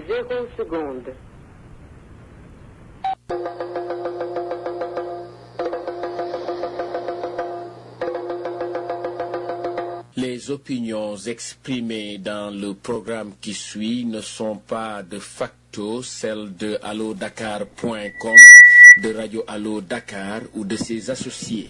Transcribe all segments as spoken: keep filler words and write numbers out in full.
zéro seconde. Les opinions exprimées dans le programme qui suit ne sont pas de facto celles de allo dakar point com, de Radio Allo Dakar ou de ses associés.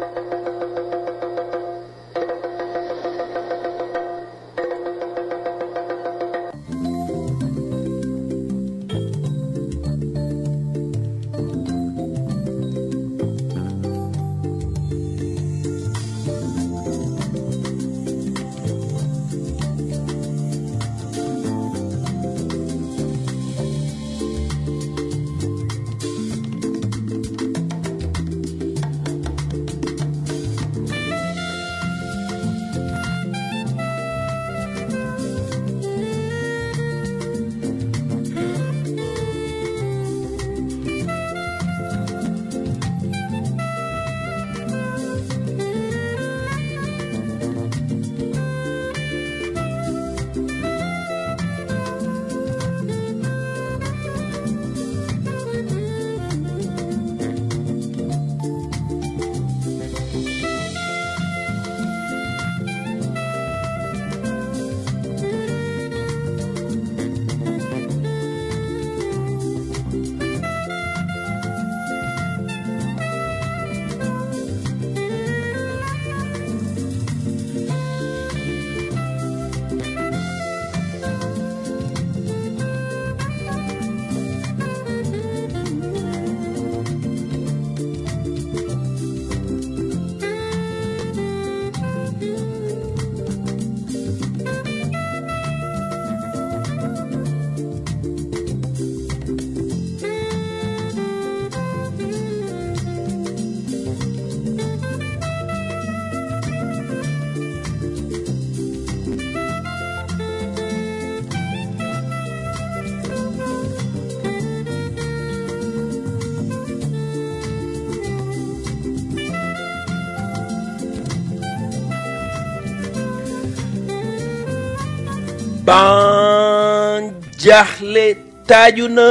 Ban jaaxle taaju na.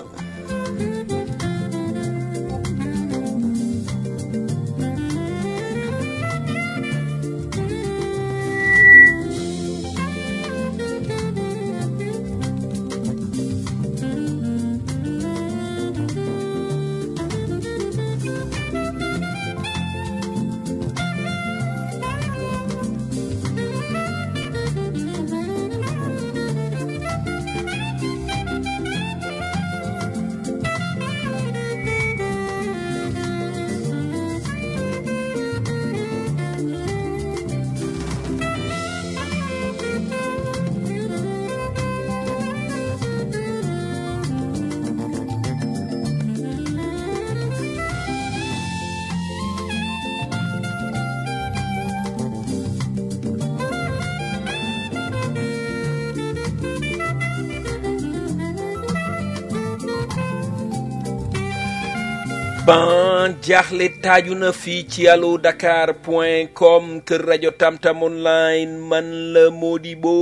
ban jaaxle taaju na fii ci allo dakar point com kër rajo Tamtam online man la Modibo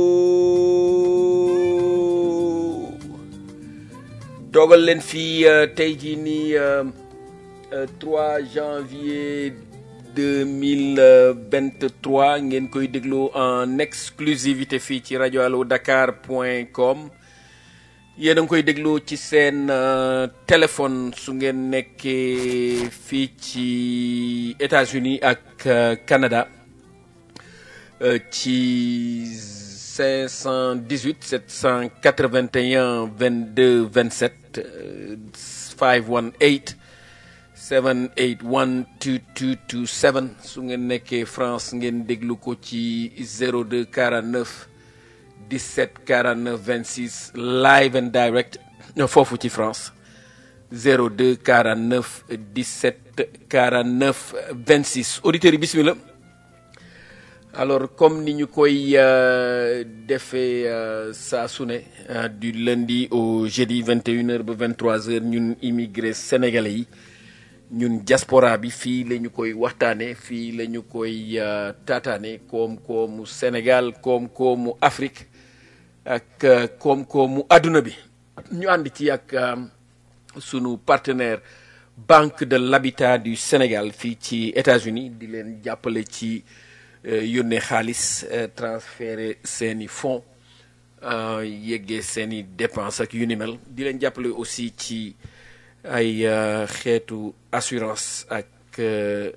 toogal leen fii uh, tey jii nii uh, uh, trois janvier deux mille vingt-trois ngeen koy déglu en exclusivité fii ci rajo allo dakar point com. yéen a ngi koy déglu ci seen uh, téléphone su ngeen nekkee fii ci États-Unis ak uh, Canada uh, ci cinq cent dix-huit sept cent quatre-vingt-un vingt-deux vingt-sept uh, five one eight seven eight one two two two seven su ngeen nekkee France ngeen déglu ko ci zéro deux quarante-neuf dix-sept quarante-neuf vingt-six live and direct foofu ci France zéro deux quarante-neuf dix-sept quarante-neuf vingt-six auditeurs yi bismillah. Alors comme ni ñu koy euh, defee euh, saa su ne euh, du lundi au jeudi vingt et une heures ba vingt-trois heures ñun immigré sénégalais yi ñun diaspora bi fii la ñu koy waxtaane fii la ñu koy uh, taataane koom-koomu Sénégal koom-koomu Afrique ak euh, koom-koomu àdduna bi ñu ànd ci ak euh, sunu partenaire Banque de l'Habitat du Sénégal fii ci États-Unis di leen jàppale ci euh, yónnee xaalis euh, transférer seeni fonds euh, yeggee seeni dépenses ak yu ni mel di leen jàppale aussi ci ay euh, xeetu assurance ak euh,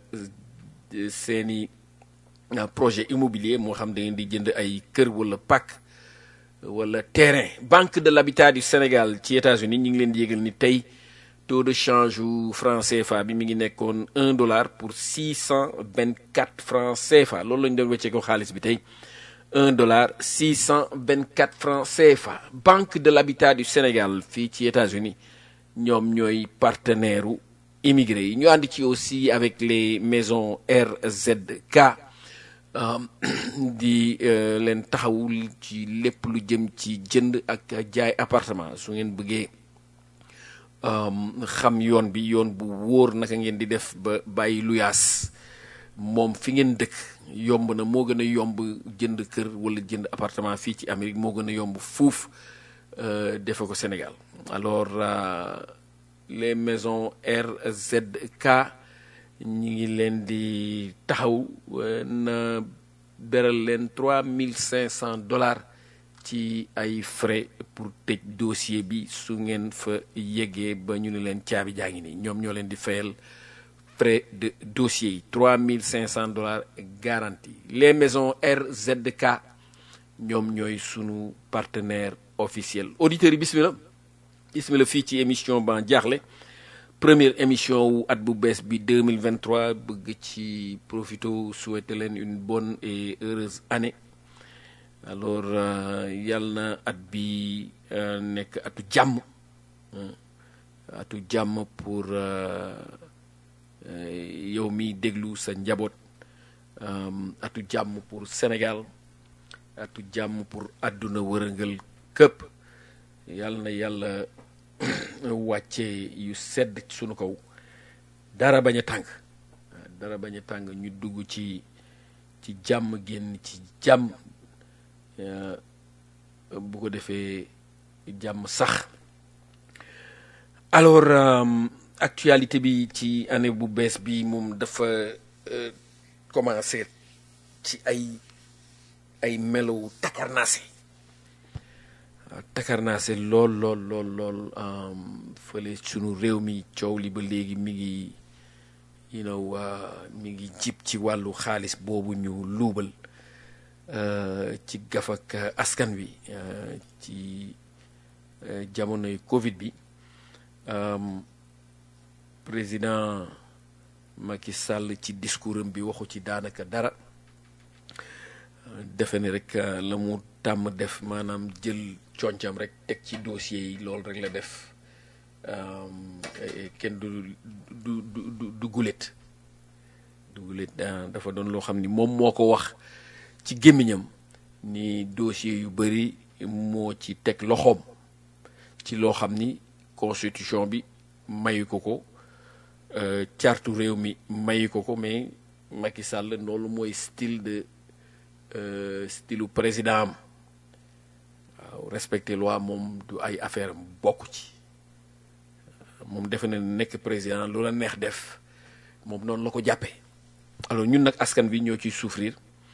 seeni euh, projet immobilier moo xam da ngeen di jënd ay kër wala pàkk wala terrain. Banque de l'Habitat du Sénégal ci États-Unis ñu ngi leen di yégal ni tey taux de change u franc C F A bi mi ngi nekkoon un dollar pour six cent vingt quatre francs C F A loolu la ñu doon wéccee ko xaalis bi tey un dollar six cent vingt quatre francs C F A. Banque de l'Habitat du Sénégal fii ci États-Unis ñoom ñooy partenaire u immigré yi ñu ànd ci aussi avec les maisons R Z K um, di uh, leen taxawul ci lépp lu jëm ci jënd ak jaay appartement su ngeen bëggee Um, xam yoon bi yoon bu wóor naka ngeen di def ba bàyyi luyaas moom fi ngeen dëkk yomb na moo gën a yomb jënd kër wala jënd appartement fii ci Amérique moo gën a yomb fuuf uh, defe ko Sénégal. Alors uh, les maisons R Z K ñi ngi leen di taxaw uh, na beral leen trois mille cinq cents dollars ci ay frais pour tëj dossier bi su ngeen fa yeggee ba ñu ne leen caabi jaa ngi nii ñoom ñoo leen di fayal frais de dossier yi trois mille cinq cents dollars garantie. Les maisons R Z K ñoom ñooy sunu partenaire officiel. auditeurs yi bismillah bismillah fii ci émission Ban Diakhli première émission wu at bu bees bi deux mille vingt-trois bëgg ci profito souhaiter leen une bonne et heureuse année. Alors uh, yàlla na at bi uh, nekk atu jàmm uh, atu jàmm pour uh, uh, yow mi déglu sa njaboot um, atu jàmm pour Sénégal atu jàmm pour àdduna wërëngal këpp yàlla na yàlla wàcce yu sedd ci sunu kaw dara bañ a tàng dara bañ a tàng ñu dugg ci ci jàmm génn ci jàmm Uh, bu ko defee jàmm sax. Alors um, actualité bi ci année bu bees bi moom dafa uh, commencé ci ay ay melow takarnaase uh, takarnaase lool lool lool lool um, fële sunu réew mi coow li ba léegi mi ngi you know uh, mi ngi jib ci wàllu xaalis boobu ñu luubal Uh, ci gafak uh, askan wi uh, ci uh, jamonoy Covid bi um, président Macky Sall ci discours am bi waxu ci daanaka dara uh, defe ne rek uh, la mu tàmm def maanaam jël concam rek teg ci dossier yi loolu rek la def um, kenn du du du du gulet du gulet uh, dafa doon loo xam ni moom moo ko wax ci gémmiñam ni dossier yu bëri moo ci teg loxoom ci loo xam ni constitution bi mayu ko ko euh, cartu réew mi mayu ko ko mais Macky Sall loolu mooy style de euh, style président am waaw respecter loi moom du ay affaire am bokk ci moom defe na nekk président lu la neex def moom noonu la ko jàppee. Alors ñun nag askan bi ñoo ciy souffrir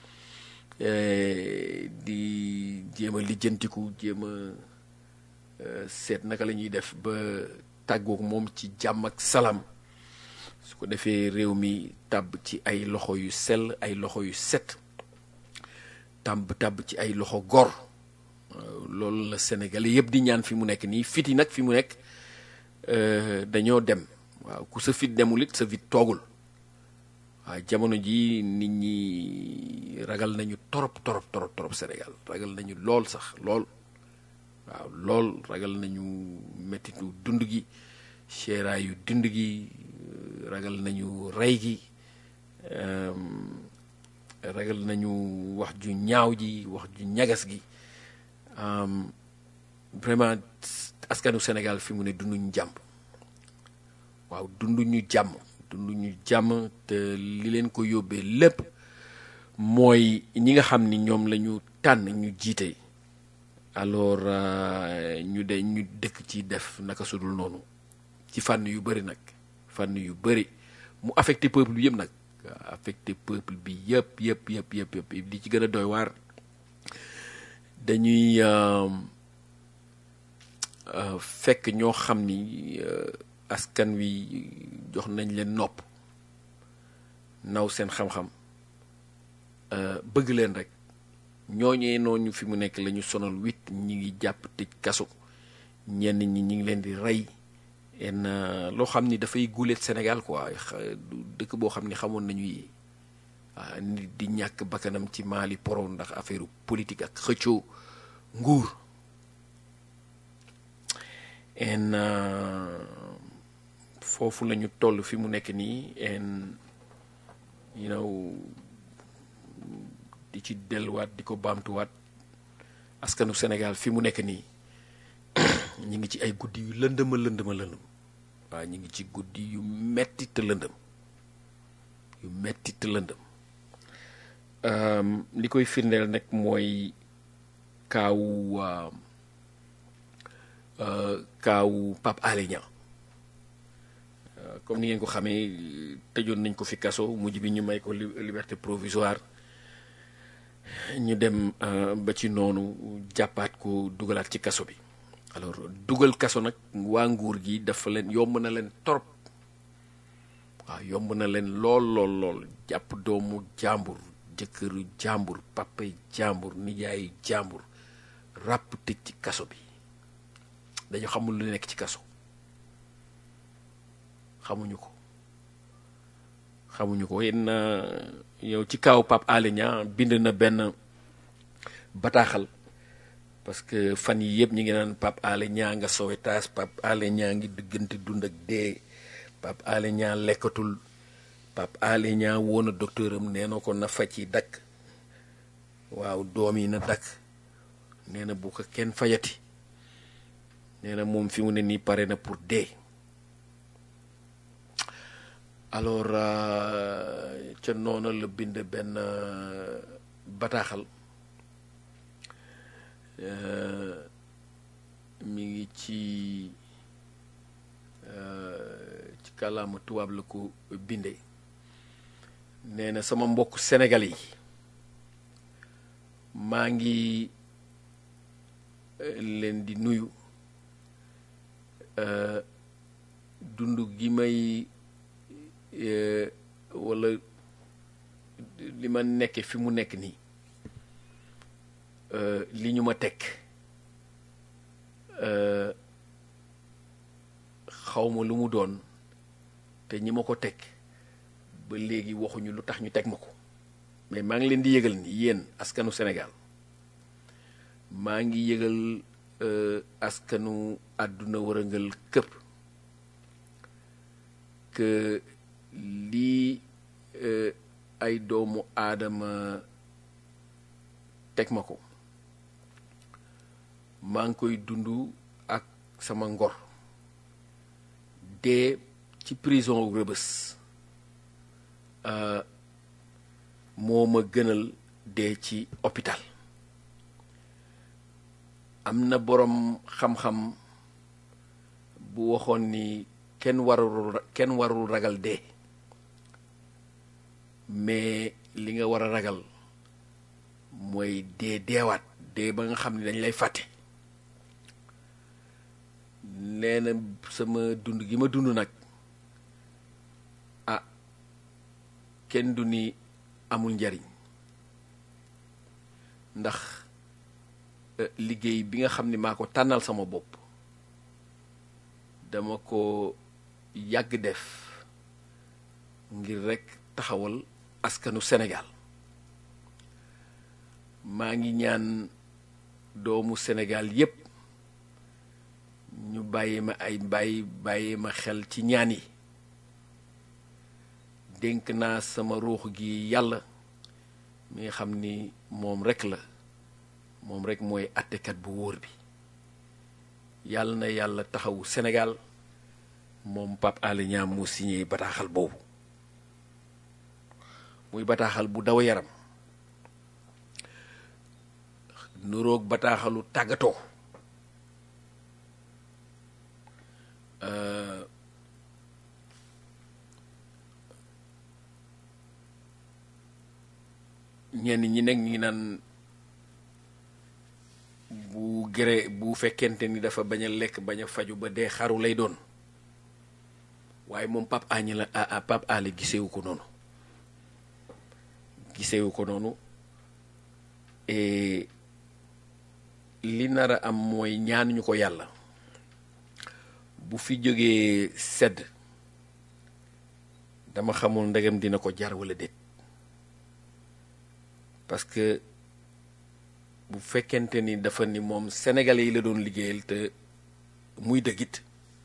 Eh, di jéem a lijjantiku jéem a eh, seet naka la ñuy def ba tàggoog moom ci jàmm ak salaam su ko defee réew mi tàbb ci ay loxo yu sell ay loxo yu set tàbb tàbb ci ay loxo gor uh, loolu la Sénégalais yëpp di ñaan fi mu nekk nii fit yi nag fi mu nekk uh, dañoo dem waaw ku sa fit demul it sa fit toogul. waaw jamono ji nit ñi ragal nañu torop torop torop torop Sénégal ragal nañu lool sax lool waaw lool ragal nañu mettitu dund gi seeraayu dund gi ragal nañu rey gi um, ragal nañu wax ju ñaaw ji wax ju ñagas gi um, vraiment askanu Sénégal fi mu ne dunduñu jàmm waaw dunduñu jàmm dunduñu jàmm te li leen ko yóbbee lépp mooy ñi nga xam ni ñoom la ñu tànn ñu jiite alors ñu de ñu dëkk ci def naka sudul noonu ci fànn yu bëri nag fànn yu bëri mu affecté peuple bi yëpp nag affecté peuple bi yëpp yëpp yëpp yëpp yëpp li ci gën a doy waar dañuy fekk ñoo xam ni askan wi jox nañ leen nopp naw seen xam-xam bëgg leen rek ñooñee noonu fi mu nekk la ñu sonal wit ñi ngi jàpp tëj kaso ñenn ñi ñi ngi leen di rey en loo xam ni dafay guuleet Sénégal quoi dëkk boo xam ni xamoon nañu yi nit di ñàkk bakkanam ci Mali poro ndax affaire politique ak xëccoo nguur en foofu la ñu toll fi mu nekk nii en you know di ci delluwaat di ko baamtuwaat askanu Sénégal fi mu nekk nii ñi ngi ci ay guddi yu lëndëma lëndëma lëndëm waaw ñi ngi ci guddi yu metti te lëndëm yu metti te lëndëm li koy firndeel nag mooy kaawu kaawu Pape Alé Niang comme ni ngeen ko xamee tëjoon nañ ko fi kaso mujj bi ñu may ko liberté provisoire ñu dem ba ci noonu jàppaat ko dugalaat ci kaso bi alors dugal kaso nag waa nguur gi dafa leen yomb na leen torop waaw yomb na leen lool lool lool jàpp doomu jàmbur jëkkëru jàmbur papay jàmbur nijaayu jàmbur ràpp tëj ci kaso bi dañu xamul lu nekk ci kaso xamuñu ko xamuñu ko yenn yow ci kaw Pape Alé Niang bind na benn bataaxal parce que fan yi yëpp ñi ngi naan Pape Alé Niang nga Sowétas Pape Alé Niang ngi diggante dund ak dee Pape Alé Niang lekkatul Pape Alé Niang woon na docteur am nee na ko na faj yi dakk waaw doom yi na dakk nee na bu ko kenn fajati nee na moom fi mu ne nii pare na pour dee alors ca noonu la bind benn bataaxal mi ngi ci ci kàllaama tubaab la ko bindee nee na sama mbokk Sénégal yi maa ngi leen di nuyu dund gi may wala li ma nekke fi mu nekk nii li ñu ma teg xawma lu mu doon te ñi ma ko teg ba léegi waxuñu lu tax ñu teg ma ko mais maa ngi leen di yëgal ni yéen askanu Sénégal maa ngi yëgal askanu àdduna wërëngal këpp que lii ay doomu aadama teg ma ko maa ngi koy dund ak sama ngor dee ci prison Rebeuss moo ma gënal dee ci hôpital am na boroom xam-xam bu waxoon ni kenn warul kenn warul ragal dee mais li nga war a ragal mooy dee deewaat dee ba nga xam ne dañ lay fàtte nee na sama dund gi ma dund nag ah kenn du ni amul njariñ ndax liggéey bi nga xam ne maa ko tànnal sama bopp dama ko yàgg def ngir rekk taxawal askanu Sénégal maa ngi ñaan doomu Sénégal yépp ñu bàyyi ma ay bàyyi bàyyi ma xel ci ñaan yi dénk naa sama ruux gi yàlla mi nga xam ni moom rekk la moom rekk mooy àttekat bu wóor bi yàlla na yàlla taxawu Sénégal moom Pape Alé Niang mu signé bataaxal boobu muy bataaxal bu daw yaram nuroog bataaxalu tàggatoo ñenn ñi nag ñi naan bu gëré bu fekkente ni dafa bañ a lekk bañ a faju ba dee xaru lay doon waaye moom Pape Agne la a Pape Alé gisewu ko noonu gisewu ko noonu et li nar a am mooy ñaanuñu ko yàlla bu fi jógee sedd dama xamul ndegam dina ko jar wala déet parce que bu fekkente ni dafa ni moom sénégalais yi la doon liggéeyal te muy dëggit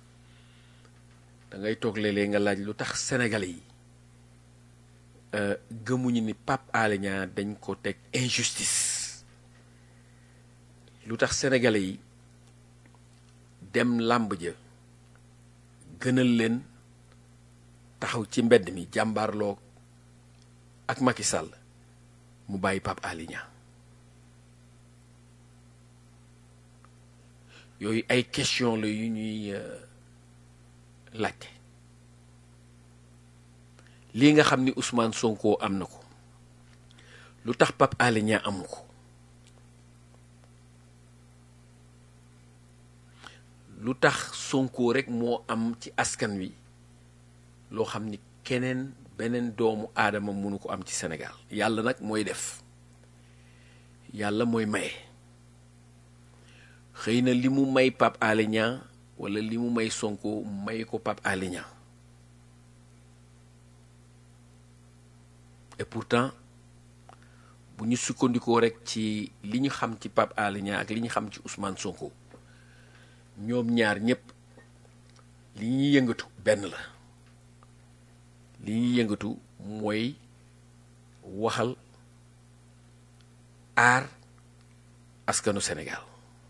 da ngay toog léeg-léeg nga laaj lu tax sénégalais yi gëmuñu ni Pape Alé Niang dañ ko teg injustice lu tax sénégalais yi dem làmb ja gënal leen taxaw ci mbedd mi jàmbaarloo ak Macky Sall mu bàyyi Pape Alé Niang yooyu ay question la yu ñuy laajte lii nga xam ni Ousmane Sonko am na ko lu tax Pape Alé Niang amu ko lu tax Sonko rek moo am ci askan wi loo xam ni keneen beneen doomu aadama mënu ko am ci Sénégal yàlla nag mooy def yàlla mooy maye xëy na li mu may Pape Alé Niang wala li mu may Sonko may ko Pape Alé Niang et pourtant bu ñu sukkandikoo rek ci li ñu xam ci Pape Alé Niang ak li ñu xam ci Ousmane Sonko ñoom ñaar ñëpp li ñuy yëngatu benn la li ñuy yëngatu mooy waxal aar askanu Sénégal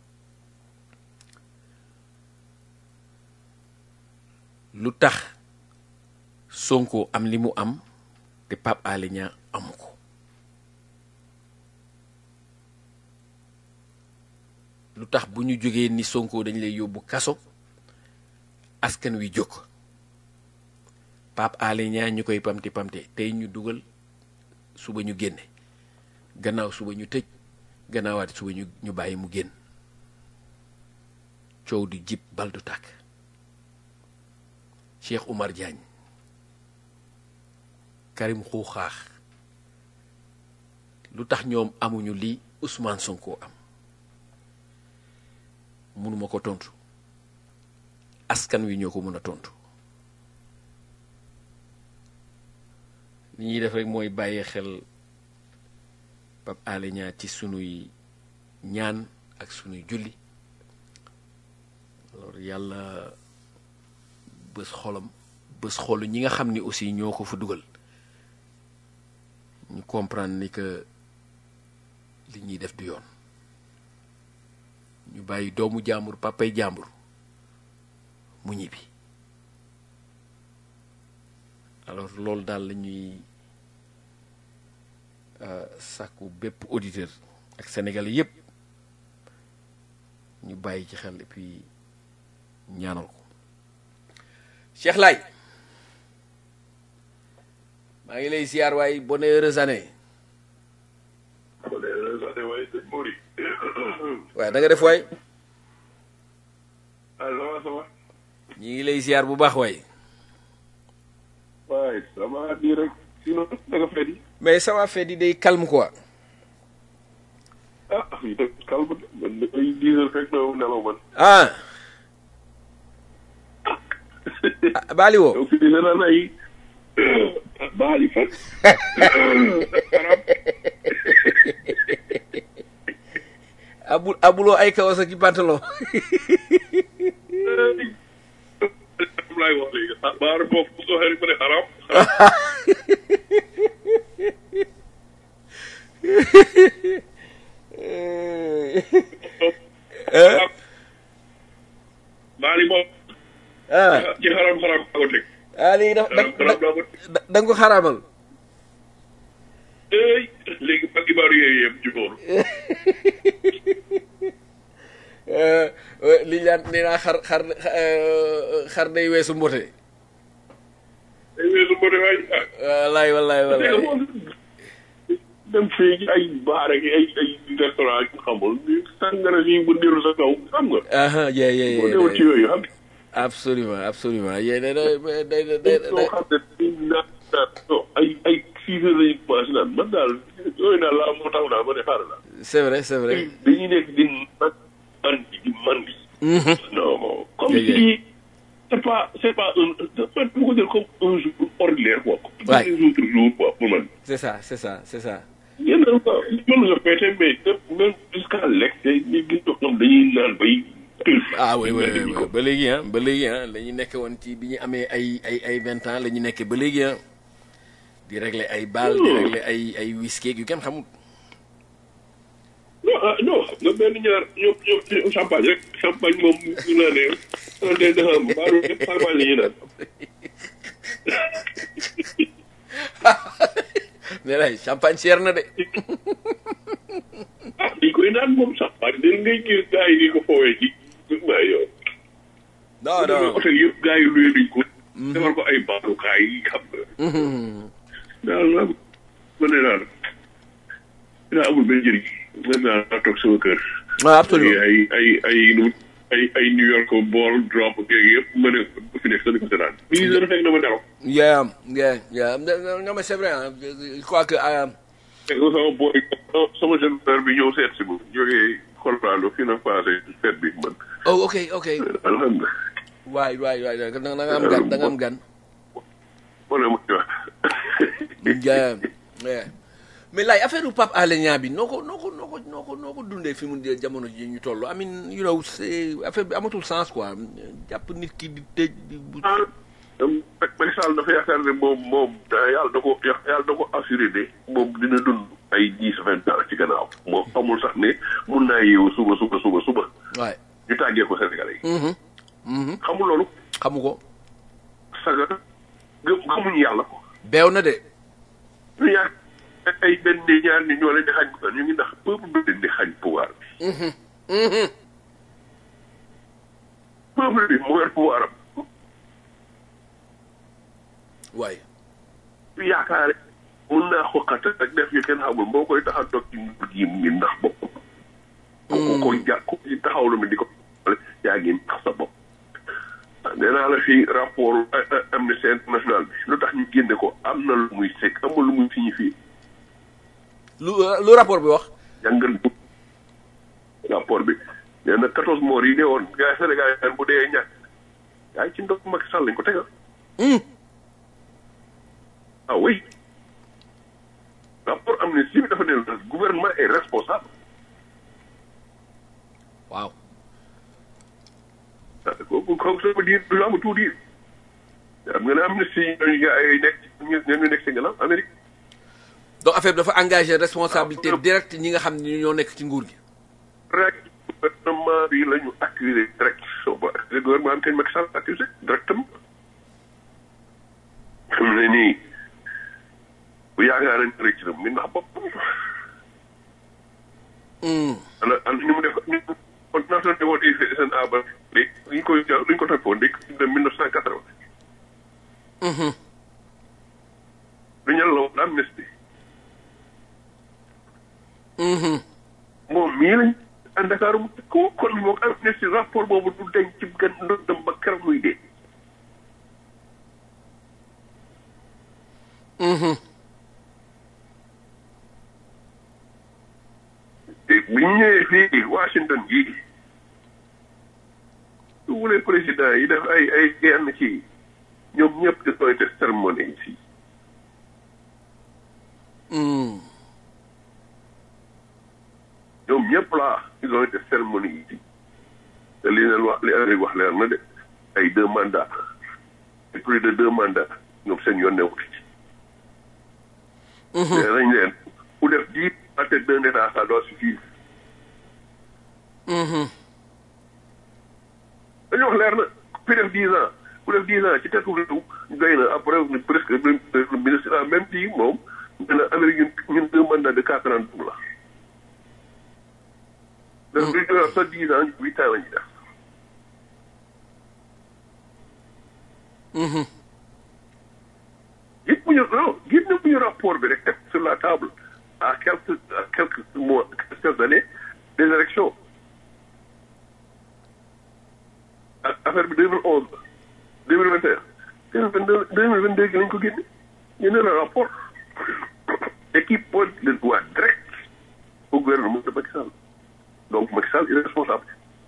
lu tax Sonko am li mu am te Pape Alé Niang amu ko lu tax bu ñu jógee ni Sonko dañ lay yóbbu kaso askan wi jóg Pape Alé Niang ñu koy pamti pamte tey ñu dugal suba ñu génne gannaaw suba ñu tëj gannaawaati suba ñu ñu bàyyi mu génn coow di jib bal du tàkk Cheikh Oumar Diagne Karim Xuuxaax lu tax ñoom amuñu li Ousmane Sonko am mënuma ko tontu askan wi ñoo ko mën a tontu li ñuy def rek mooy bàyyi xel Pape Alé Niang ci sunuy ñaan ak sunuy julli alors yàlla bés xolam bés xolu ñi nga xam ni aussi ñoo ko fa dugal ñu comprendre ni que li ñuy def du yoon ñu bàyyi doomu jàmbur papay jàmbur mu ñibbi alors loolu daal la ñuy sàkku bépp auditeur ak sénégalais yépp ñu bàyyi ci xel et puis ñaanal ko Cheikh Laye maa ngi lay ziar waay bonne heureuse année bonne heureuse année waay sëñ Mori waaye da nga def waay alors ça va ñi ngi lay ziar bu baax waay waay ça va di rek sinon da nga fedi mais ça va fedi day calme quoi ah fii de calme man ay dix heures fekk na nelaw man ah Bali woo donc fii dina naan ay Bali fan abul abuloo ay kawas ak i pantalon laay wax léegi ah baara foofu bu soo xëy ma ne xaram Bali moom ah ci xaram xaram ko teg ah léegi da da da nga ko xaraamal léegi ba gibaaru yooyu yëpp jubóoru li daan nee naa xar xar xar day weesu mbote. day weesu mbote waay. wallaay wallaay wallaay. dem fii ay baar ak ay ay restaurant ak xamul sàngara si bu ndiru sa kaw xam nga. ah yeah yeah yeah. boo deewul ci yooyu xam. absolument absolument yéen day day day day day. xam ne ay ay six heures lañu commencé naan man daal yooyu daal laa moo tax daal ma ne xaaral la. c'est vrai c'est vrai. dañuy nekk di mandi di mandi. non comme si c'est pas c'est pas un c'est bu ko jël comme un jour ordinaire quoi. waay un jour par jour quoi pour man. c'est ça c'est ça c'est ça. yéen a quoi loolu nga pété mais même jusqu'à lekk day ñu gis ñoom dañuy naan bay. ah oui oui oui ba léegi ah ba léegi ah la ñu nekk woon ci bi ñu amee ay ay ay vingt ans la ñu nekkee ba léegi ah di régler ay bal di régler ay ay whisky yu kenn xamul. non ah non nga benn ñaar ñoom ñoom champagne rek champagne moom ñu naan ne un deux décembre baaru yëpp champagne la ñuy naan. mais lay champagne cher na de. ah di koy naan moom champagne dañ ngay gis gars yi di ko foowee ci maa yow. non non hôtel yëpp gars yi luy duñ ko. defar ko ay baarukaay yi xam nga. daal la ma ne daal dinaa amul benn njëriñ. mën naa toog sama kër. waaw absolument ay ay ay ay ay New York bool drop yeeg yëpp mën a fi nekk sax di ko seetaan. bii dana fekk na ma nelaw. yeah yeah yeah non mais c'est vrai ah je crois que. sama boy sama jeune frère bi ñëw seet si ma jógee Colorado fii na passé fête bi man. oh ok ok. alhamdulilah. waay waay waay da nga am gan da nga am gan. wala mu ci wax. yeah yeah. mais laay affaire u Pape Alé Niang bi noo ko noo ko noo ko noo ko noo ko dundee fi mu jamono ji ñu toll I mean you know c'est affaire bi amatul sens quoi jàpp nit ki di tëj di. ah Macky Sall dafa yaakaar ne moom moom yàlla da ko yàlla da ko assuré ne moom dina dund ay dix vingt ans ci gannaaw moom xamul sax ne mun naa yeewu suba suba suba suba. waay ñu tàggee ko Sénégalais yi. xamul loolu. xamu ko. saga gëm xamuñu yàlla ko. beew na de. ñu yaakaar ay benn ñaar ni ñoo leen di xañ ñu ngi ndax peuple bi leen di xañ pouvoir bi. peuple bi mu yor pouvoir am. waay. yaakaar mun naa xoqat ak def yu kenn xamul moo koy tax a toog ci nguur gi mu ngi ndax bopp. ko ko ja ko ci taxaw lu mi di ko yaa ngi ndax sa bopp. nee naa la fii rapport Amnesty International bi lu tax ñu génne ko am na lu muy sekk amul lu muy signifié. lu lu rapport bi wax. jàngal bu rapport bi nee na quatorze morts yi dee woon gars Sénégal yi bu dee ñàkk yaa ngi ci ndox Macky Sall lañ ko tegal. ah oui rapport Amnesty bi dafa ne le gouvernement est responsable. waaw. ah kooku kooku ça veut dire du am tout dire xam nga ne Amnesty ñooñu gars yi nekk ñu ñu nekk si gannaaw Amérique. donc affaire bi dafa engagé responsabilité directe ñi nga xam ne ñoo nekk ci nguur gi. rek gouvernement bi la ñu accusé direct soo ba accusé gouvernement bi kañ Macky Sall accusé directement. xam ne nii bu yaakaar nañ rek ci mi ndax boppam. ana ana ni mu def ni kon naa doon defoon I C S N A ba léegi li ñu koy li ñu ko toppoon léegi de mille neuf cent quatre-vingt. lu ñu la woon amnistie. moom mii lañ à Dakar mu ko kon moom amnistie rapport boobu du denc ci gën ndondam ba keroog muy dee. bi ñu ñëwee fii Washington gii su wulee président yi def ay ay genn ci ñoom ñëpp di koy def cérémonie yi ñoom ñëpp laa ils ont été cérémonie yi te li leen wax li Amérique wax leer na de ay deux mandats et plus de deux mandats ñoom seen yoon newut ci. mais nañ leen ku def dix à tête d'un état ça doit suffire. dañu wax leer na ku def dix ans ku def dix ans ci tête réew doy na après presque le ministre a même dit moom nee na Amérique ñun deux mandats de quatre ans la. donc li ñu wax sax dix ans huit ans la ñuy def. rapport bi rek teg sur la table à quelques à quelques mois quelques années des élections ak affaire bi deux mille onze deux mille vingt et un deux mille vingt deux deux mille vingt deux gi lañ ko génne génne le rapport et qui pose le doigt direct au gouvernement de Macky Sall donc Macky Sall il est responsable.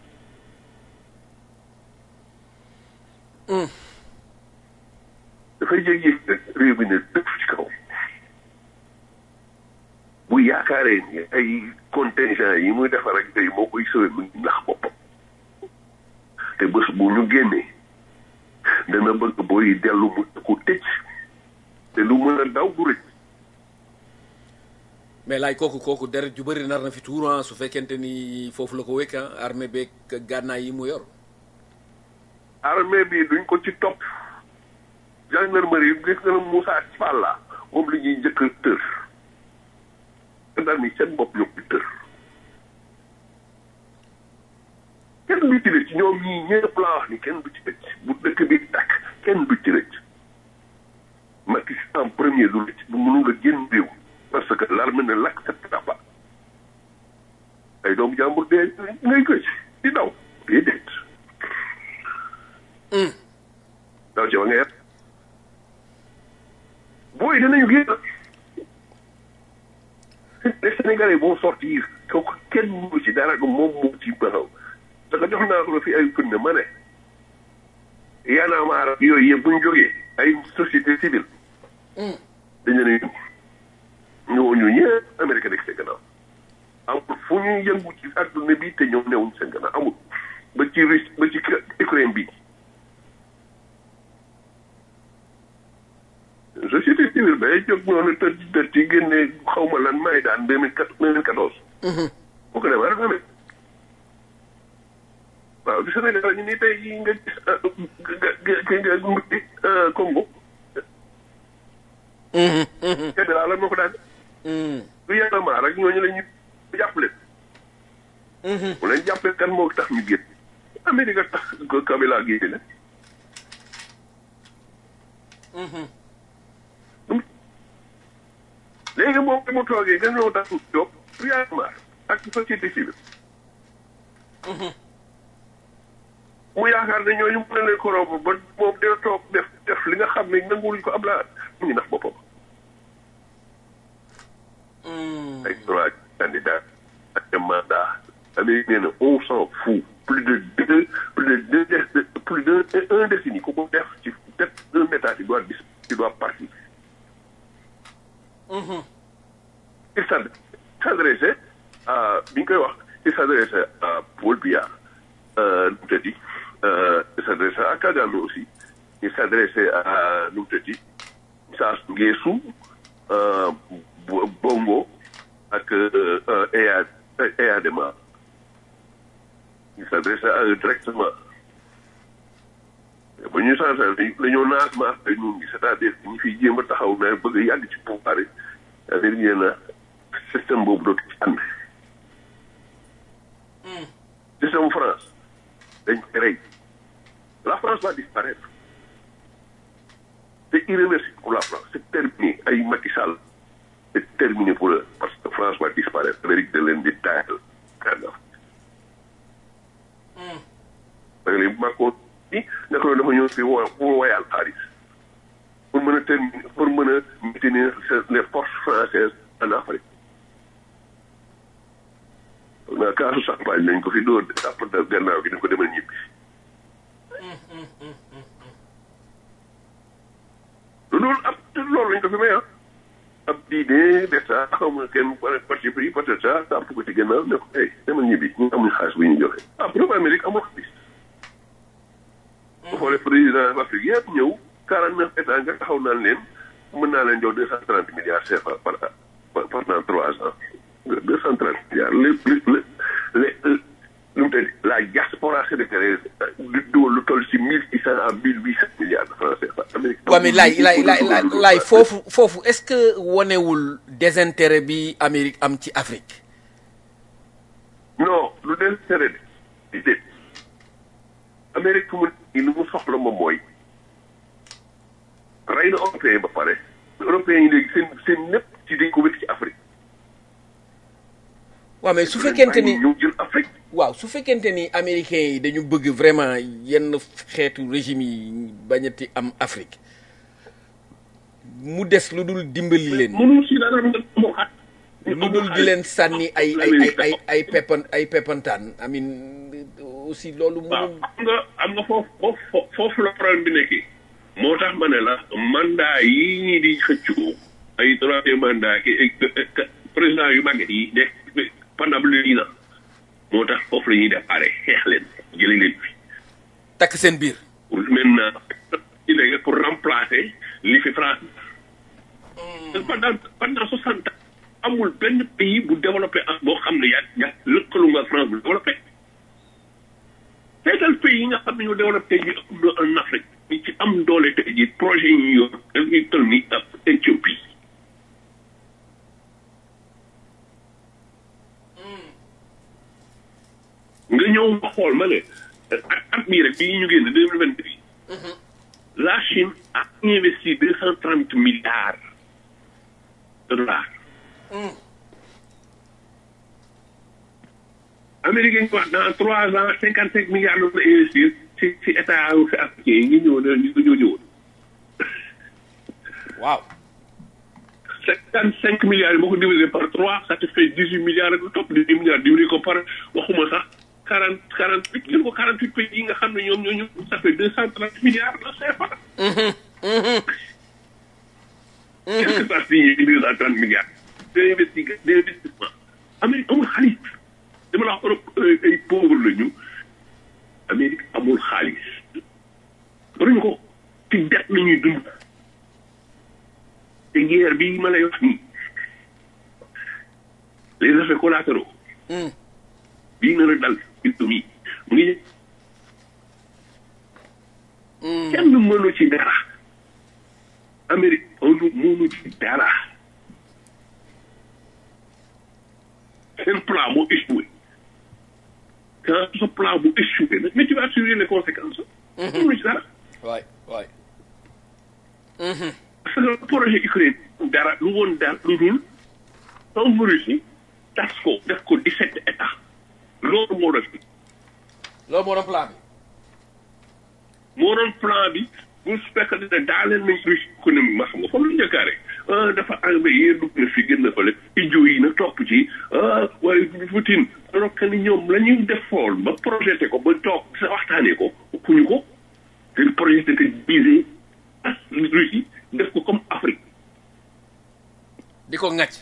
dafay jékki-jékki rek réew mi ne dëpp ci kaw bu yaakaaree ni ay contingent yi muy defar ak tey moo koy sauvé mu ngi nax boppam te bés bu ñu génnee dana bëgg booy dellu mu ko tëj te lu mën a daw du rëcc. mais laay kooku kooku deret ju bëri nar na fi tuur su fekkente ni foofu la ko wékk armée beeg gànnaay yi mu yor. armée bi duñ ko ci topp gendarmerie gis nga ne Moussa Fall la moom la ñuy njëkk a tër daal ni seen bopp ñoo ko tër kenn du ci rëcc ñoom ñii ñëpp laa wax ni kenn du ci rëcc bu dëkk bi takk kenn du ci rëcc Macky en premier du rëcc bu mënu nga génn réew parce que l'armée ne l'acceptera pas ay doomu jàmbur dee ngay gëj di daw déedéet daw ci wa nga yet booy dinañu génn les Sénégalais vont sortir kooku kenn mënu ci dara moom moo ci taxaw parce que jox naa ko fi ay firnde ma ne Y'en a marre yooyu yëpp bu ñu jógee ay société civile dañu ne ñoo ñu ñëpp Amérique nekk seen gannaaw amul fu ñuy yëngu ci àdduna bi te ñoom newuñ seen gannaaw amul ba ci Russie ba ci Ukraine bi société civile ba ay jóg noonu tëj tëj ci génne xaw ma lan may daan deux mille quatorze bu ko demee rek amee waaw du Sénégal ñu ni tey yi nga gis ki nga mbi Congo kedd laa lan moo ko daan du Y'en a marre rek ñooñu la ñu jàppale bu leen jàppale kan moo tax ñu génn Amérique a tax Kabila génne léegi moom bi mu toogee gën ñoo tax jóg du Y'en a marre ak société civile mu yaakaar ne ñooñu mën na leen ko romb ba moom dina toog def def li nga xam ne nanguwuñ ko am laa mu ngi nax boppam ay trois candidats ak des mandats Amérique nee na on s'en fout plus de deux plus de deux plus de un décennie ku ko def ci peut-être un état qui doit dis qui doit partir il s'adressait à bi ñu koy wax il s'adressait à Paul Biya nu mu tëddi il s'adressait à Kagame aussi il s'adressait à nu mu tëddi Sassou Nguesso Bongo ak Eya Eyadema il s'adressait à eux directement ba ñu changé dañoo naas maas ay ñun gi c'est-à-dire ñu fiy jéem a taxaw na bëgg a yàgg ci pouvoir yi c'est-à-dire ñu ne système boobu dootu ci ànd système France dañ koy rey la France va disparaître c'est irréversible pour la France c'est terminé ay Macky Sall c'est terminé pour eux parce que France va disparaître Amérique de leen di taayal kàddaa da nga leen Macron ni naka la dafa ñëw fi wo pour woyal Paris pour mën a terminer pour mën a maintenir les forces françaises en Afrique naa kaasu champagne nañ ko fi dóor de sàpp da gannaaw gi dañ ko demal ñibbi loolu ab loolu lañ ko fi may ah ab diine d'état xaw ma kenn parti pris peut-être ça sàpp ko ci gannaaw ne ko hey demal ñibbi ñu amuñ xaalis bu ñu joxe après Amérique amul xaalis bu xoolee président Afrique yëpp ñëw quarante neuf états nga taxaw naan leen mën naa leen jox deux cent trente milliards C F A par pendant trois ans deux cent trente milliards lépp lépp les lu mu tëdd la diaspora sénégalaise lu dugal lu toll ci mille six cent à mille huit cent milliards de francs C F A. Amérique waaw mais laay laay laay laay foofu foofu est-ce que wanewul désintérêt bi Amérique am ci Afrique. non lu désintérêt di déet Amérique fu mu lu mu soxla moom mooy rey na européen ba pare européens yi léegi seen seen lépp ci dañ ko wékk ci Afrique. waaw mais su fekkente ni ñu jël Afrique. waaw su fekkente ni américains yi dañu bëgg vraiment yenn xeetu régime yi bañati am Afrique mu des lu dul dimbali leen. mënul si dara moo xat. lu dul di leen sànni ay ay ay ay ay peppan ay peppantaan amin aussi loolu. waaw mënul am nga am nga foofu foofu foofu la problème bi nekkee. moo tax ma ne la mandat yi ñii di xëccoo ay troisième mandat ki président yu màgget yi nekk pendant plus d'un an moo tax foofu la ñuy déparé xeex leen jëlee leen fi. takk seen biir. maintenant il est pour remplacer li fi France. pendant pendant soixante ans amul benn pays bu développé ak boo xam ne yaa yaa lëkkaloo nga France bu développé. seetal pays yi nga xam ne ñoo développé tey jii en Afrique ñi ci am doole tey jii projet yi ñu yor dañuy toll ni ak Éthiopie. nga ñëw nga xool ma ne at bii rek bii ñu génn deux mille vingt bi la Chine a investi deux cent trente milliards de dollars. Amérique yi ñu wax dans trois ans cinquante cinq milliards la ñu investir ci ci état wu fi africain yi ñu ñëw ne ñu ñëw ñëwoon. waaw. cinquante cinq milliards yi boo ko divisé par trois ça te fait dix huit milliards rek lu topp dix huit milliards divisé ko par waxuma sax quarante quarante huit jël ko quarante huit pays yi nga xam ne ñoom ñoo ñu ça fait deux cent trente milliards la C F A. Qu'est-ce que ça signifie deux cent trente milliards d'investi d'investissement. Amérique amul xaalis dama la wax Europe ay pauvre la ñu Amérique amul xaalis waruñu ko ci det la ñuy dund te guerre bi ma lay wax nii les effets collatéraux bii nar a dal économie mu ngi kenn mënu ci dara Amérique onu mënu ci dara seen plan moo échoué quand ce plan bu échoué nag mais tu vas assurer les conséquences mënu ci dara waay waay parce que projet Ukraine dara lu woon dara lu dul comme Russie tas ko def ko dix-sept états loolu moo doon loolu moo doon plan bi. moo doon plan bi bu fekkee ne daaneel nañ Russie économiquement xam nga foofu la ñu jëkkaare ah dafa engrais yéen dugg na fi gën na fële idiot yi nag topp ci ah waaye Poutine alors que ni ñoom la ñuy defoon ba projeté ko ba toog sa waxtaanee ko kuñu ko te projet était visé as Russie def ko comme Afrique. di ko ŋàcc.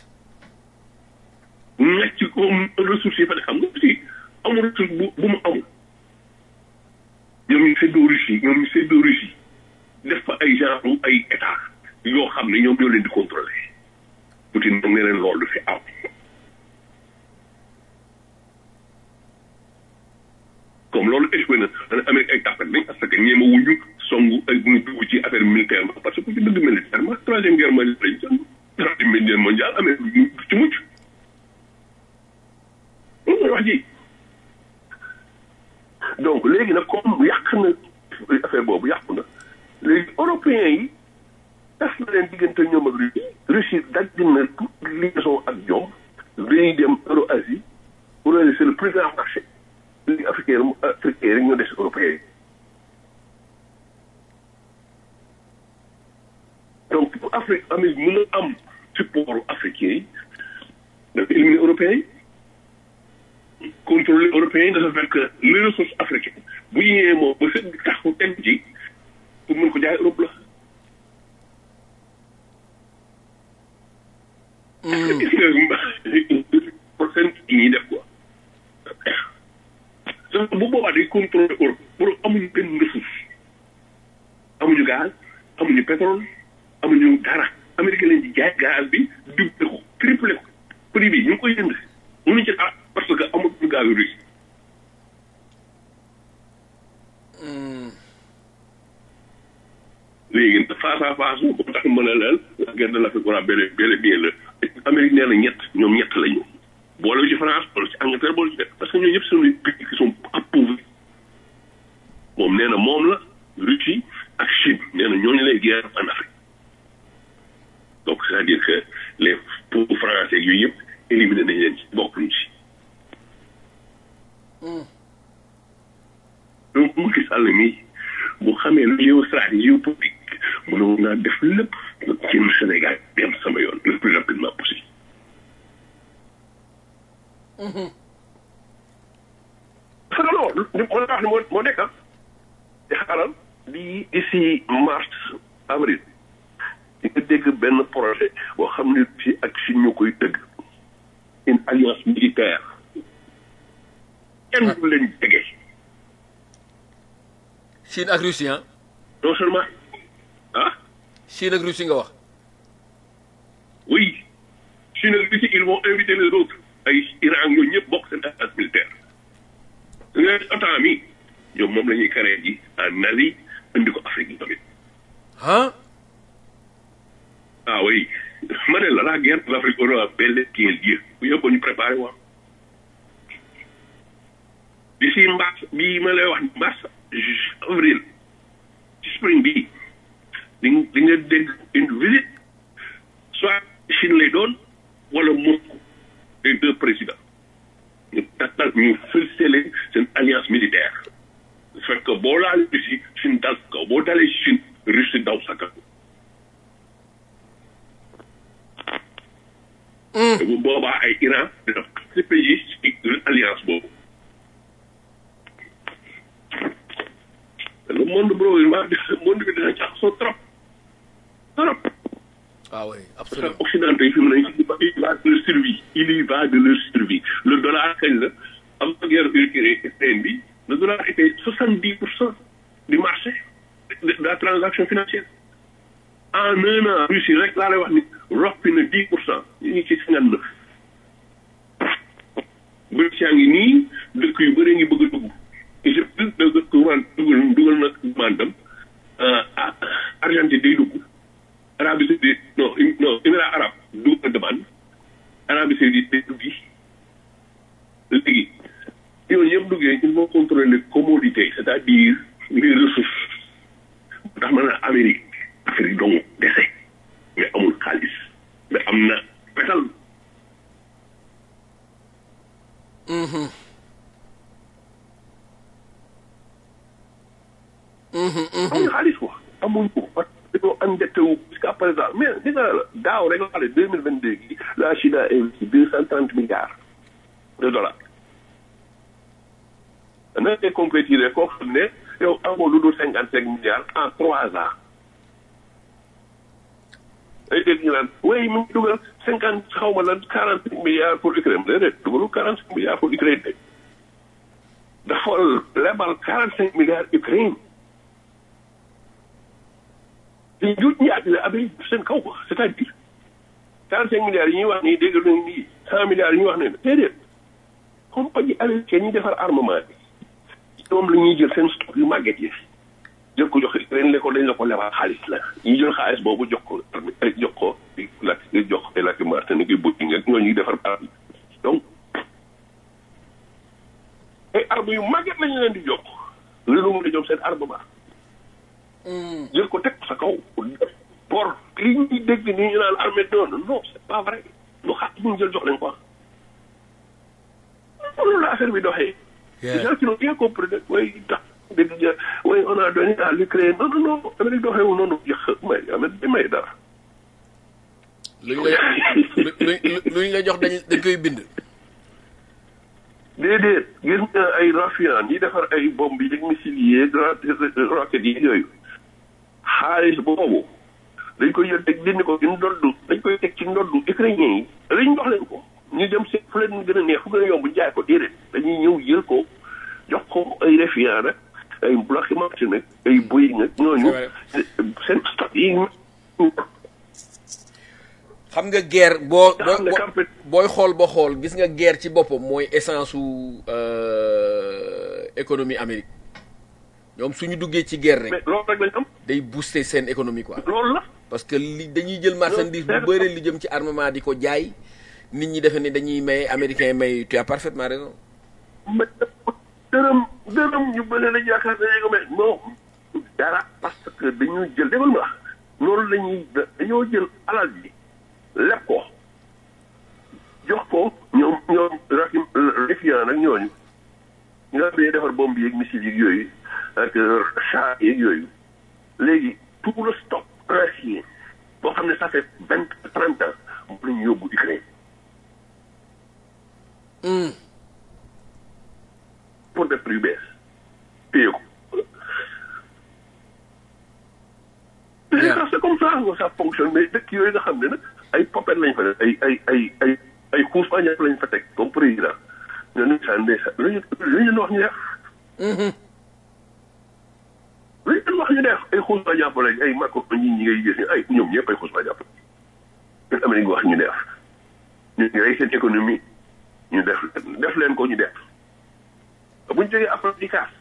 ŋàcc ko ressources yi fa ne xam nga aussi amul ressource bu bu mu amul ñoom ñu séddoo Russie ñoom ñu séddoo Russie def fa ay genre ay état yoo xam ne ñoom ñoo leen di contrôler Poutine moom ne leen loolu du fi am. comme loolu échoué na Amérique ay tàppat nañ parce que ñeema wuñu songu ay bu ñu dugg ci affaire militairement parce que ku ci dëgg militairement troisième guerre mondiale lañ sonn troisième guerre mondiale Amérique du ci mucc loolu mooy wax ji donc léegi nag comme yàq na affaire boobu yàqu na léegi européens yi tas na leen diggante ñoom ak Russie Russie dagg na toute liaison ak ñoom dañuy dem Euro Asie pour leen c'est le plus grand marché li africain africain rek ñoo des européens yi donc pour Afrique Amérique mën a am support africain yi dafa éliminer européens yi contrôler européens yi dafa fekk les ressources africaines bu ñu ñëwee moom ba seen taxu teg ci pour mën ko jaay Europe la. gis nga pour seen yi ñuy def quoi. donc bu boobaa day contrôler Europe pour amuñu benn ressource amuñu gaz amuñu pétrole amuñu dara Amérique leen di jaay gaz bi double ko triple ko prix bi ñu ngi koy jënd mënuñu ci dara parce que amuñu gaz russe. léegi face à face moo tax mën a leel la guerre de l'Afrique wala bel bel bien la Amérique nee na ñett ñoom ñett la ñu boole ci France boole ci Angleterre boole ci def parce que ñooñu ñëpp sont des pays qui sont appauvris moom nee na moom la Russie ak Chine nee na ñooñu lay guerre en Afrique Sall mi bu xamee lu géostratégie géopolitique mënoon naa def lépp ci Sénégal dem sama yoon le plus rapidement possible. parce que loolu li ma la wax ni moo moo nekk ah di xaaral di ici mars avril di nga dégg benn projet boo xam ne ci ak si ñu koy tëgg une alliance militaire kenn du leen jege. Chine ak Russie ah. non seulement ah. Chine ak Russie nga wax. oui Chine ak Russie ils vont inviter les autres ay Iran yooyu ñëpp bokk seen alliance militaire. nga OTAN mi ñoom moom la ñuy créé ji en Asie indi ko Afrique tamit. ah. ah oui ma ne la la guerre de l'Afrique aura bel et bien lieu bu yóbboo ñu préparé waaw. d'ici mars bii ma lay wax mars avril ci spring bii di di nga dégg une visite soit Chine lay doon wala Moscou les deux présidents ñu tattal ñu félicité leen seen alliance militaire su fekkee boo laalee Russie Chine dal sa kaw boo dalee Chine Russie daw sa kaw. te bu boobaa ay Iran dina participer ci alliance boobu. le monde bro le monde bi dina jaxasoo trop trop. ah oui absolument. parce que occidentaux yi fi mu ne il va de leur survie il y va de leur survie le dollar kañ la am na guerre Ukraine bi le dollar était soixante dix pour cent du marché de la transaction financière en un an Russie rek laa lay wax ni roppi na dix pour cent ñu ngi ci cinquante neuf. Russie yaa ngi nii dëkk yu bëri ngi bëgg a dugg. Égypte dëgg dugal dugal na mandam Argentine day dugg Arabie Saoudite non non Émirats arabes dugal na demande Arabie Saoudite day duggi léegi yooyu yëpp duggee il faut contrôler les commodités c'est-à-dire les ressources ndax mën na Amérique Afrique dong dese mais amul xaalis mais am na pétrole. amuñu xaalis quoi amuñu ko parce que dañoo endetté wu jusqu'à présent mais gis nga daaw rek la deux mille vingt deux gi la Chine a investi deux cent trente milliards de dollars. na ngay compétir koo xam ne yow amoo lu dul cinquante cinq milliards en trois ans. ay dégg ñu naan oui mu ngi dugal cinquante xaw ma lan quarante cinq milliards pour Ukraine déedéet dugalu quarante cinq milliards pour Ukraine de dafa lebal quarante cinq milliards Ukraine. te juut ñaat la abay seen kaw ko c'est-à-dire quarante cinq milliards yi ñuy wax nii dégg nañ nii cent milliards yi ñuy wax ne déedéet compagnie américaine ñi defar armement bi ñoom la ñuy jël seen stock yu màgget yi jël ko jox ren le ko dañ la ko lebal xaalis la ñuy jël xaalis boobu jox ko jox ko la jox ko Lockheed Martin ki Boeing ak ñooñu defar arme donc ay arme yu màgget lañu leen di jox loolu mu di jox seen armement jël ko teg sa kaw pour li ñuy dégg nii ñu naan armée doon non c'est pas vrai lu xaat ñu jël jox leen quoi loolu la affaire bi doxee. les gens qui n'ont rien compris nag way tax dégg nga way on a donné à l'Ukraine non non non Amérique doxeewul noonu yàq may Amérique di may dara. luñ la luñ la jox dañ dañ koy bind. déedéet gis nga ay raffian yi defar ay bombes yi ak missiles yi ak roquettes yi yooyu xaalis boobu dañ koy jël teg dindi ko ci ndoddu dañ koy teg ci ndoddu ukrainien yi dañ jox leen ko ñu dem si fu leen gën a neex fu gën a yomb jaay ko déedéet dañuy ñëw jël ko jox ko ay raffian rek ay Lockheed Martin nag ay Boeing nag ñooñu seen stock yi. xam nga guerre boo booy xool ba xool gis nga guerre ci boppam mooy essence su économie Amérique ñoom suñu duggee ci guerre rek. mais loolu rek lañ am. day booster seen économie quoi. loolu la. parce que li dañuy jël marchandise bu bëri li jëm ci armement di ko jaay nit ñi defe ne dañuy may américain may tu as parfaitement raison. mais dërëm dërëm ñu bëri la yaakaar nañu ko mais non dara parce que dañuy jël déggoo ma loolu la ñuy dañoo jël alal ji. lépp ko jox ko ñoom ñoom raffian nag ñooñu ñu nga xam ne defar bombe yeeg missile yi yooyu ak char yeeg yooyu léegi tout le stock ancien boo xam ne ça fait vingt trente ans moom la ñu yóbbu Ukraine. pour des prix bees téye ko. c'est comme ça ça fonctionne mais dëkk yooyu nga xam ne nag ay popet lañ fa def ay ay ay ay ay xuus ba ñàkk lañ fa teg comme président ñoo ne saa ndeysaan lu ñu lu ñu wax ñu def. lu ñu wax ñu def ay xuus ba jàpp lañ ay makko ñi ñi ngay gis ay ñoom ñëpp ay xuus ba jàpp ñun Amérique wax ñu def ñu ngi rey seen économie ñu def def leen ko ñu def bu ñu jógee après di kaas.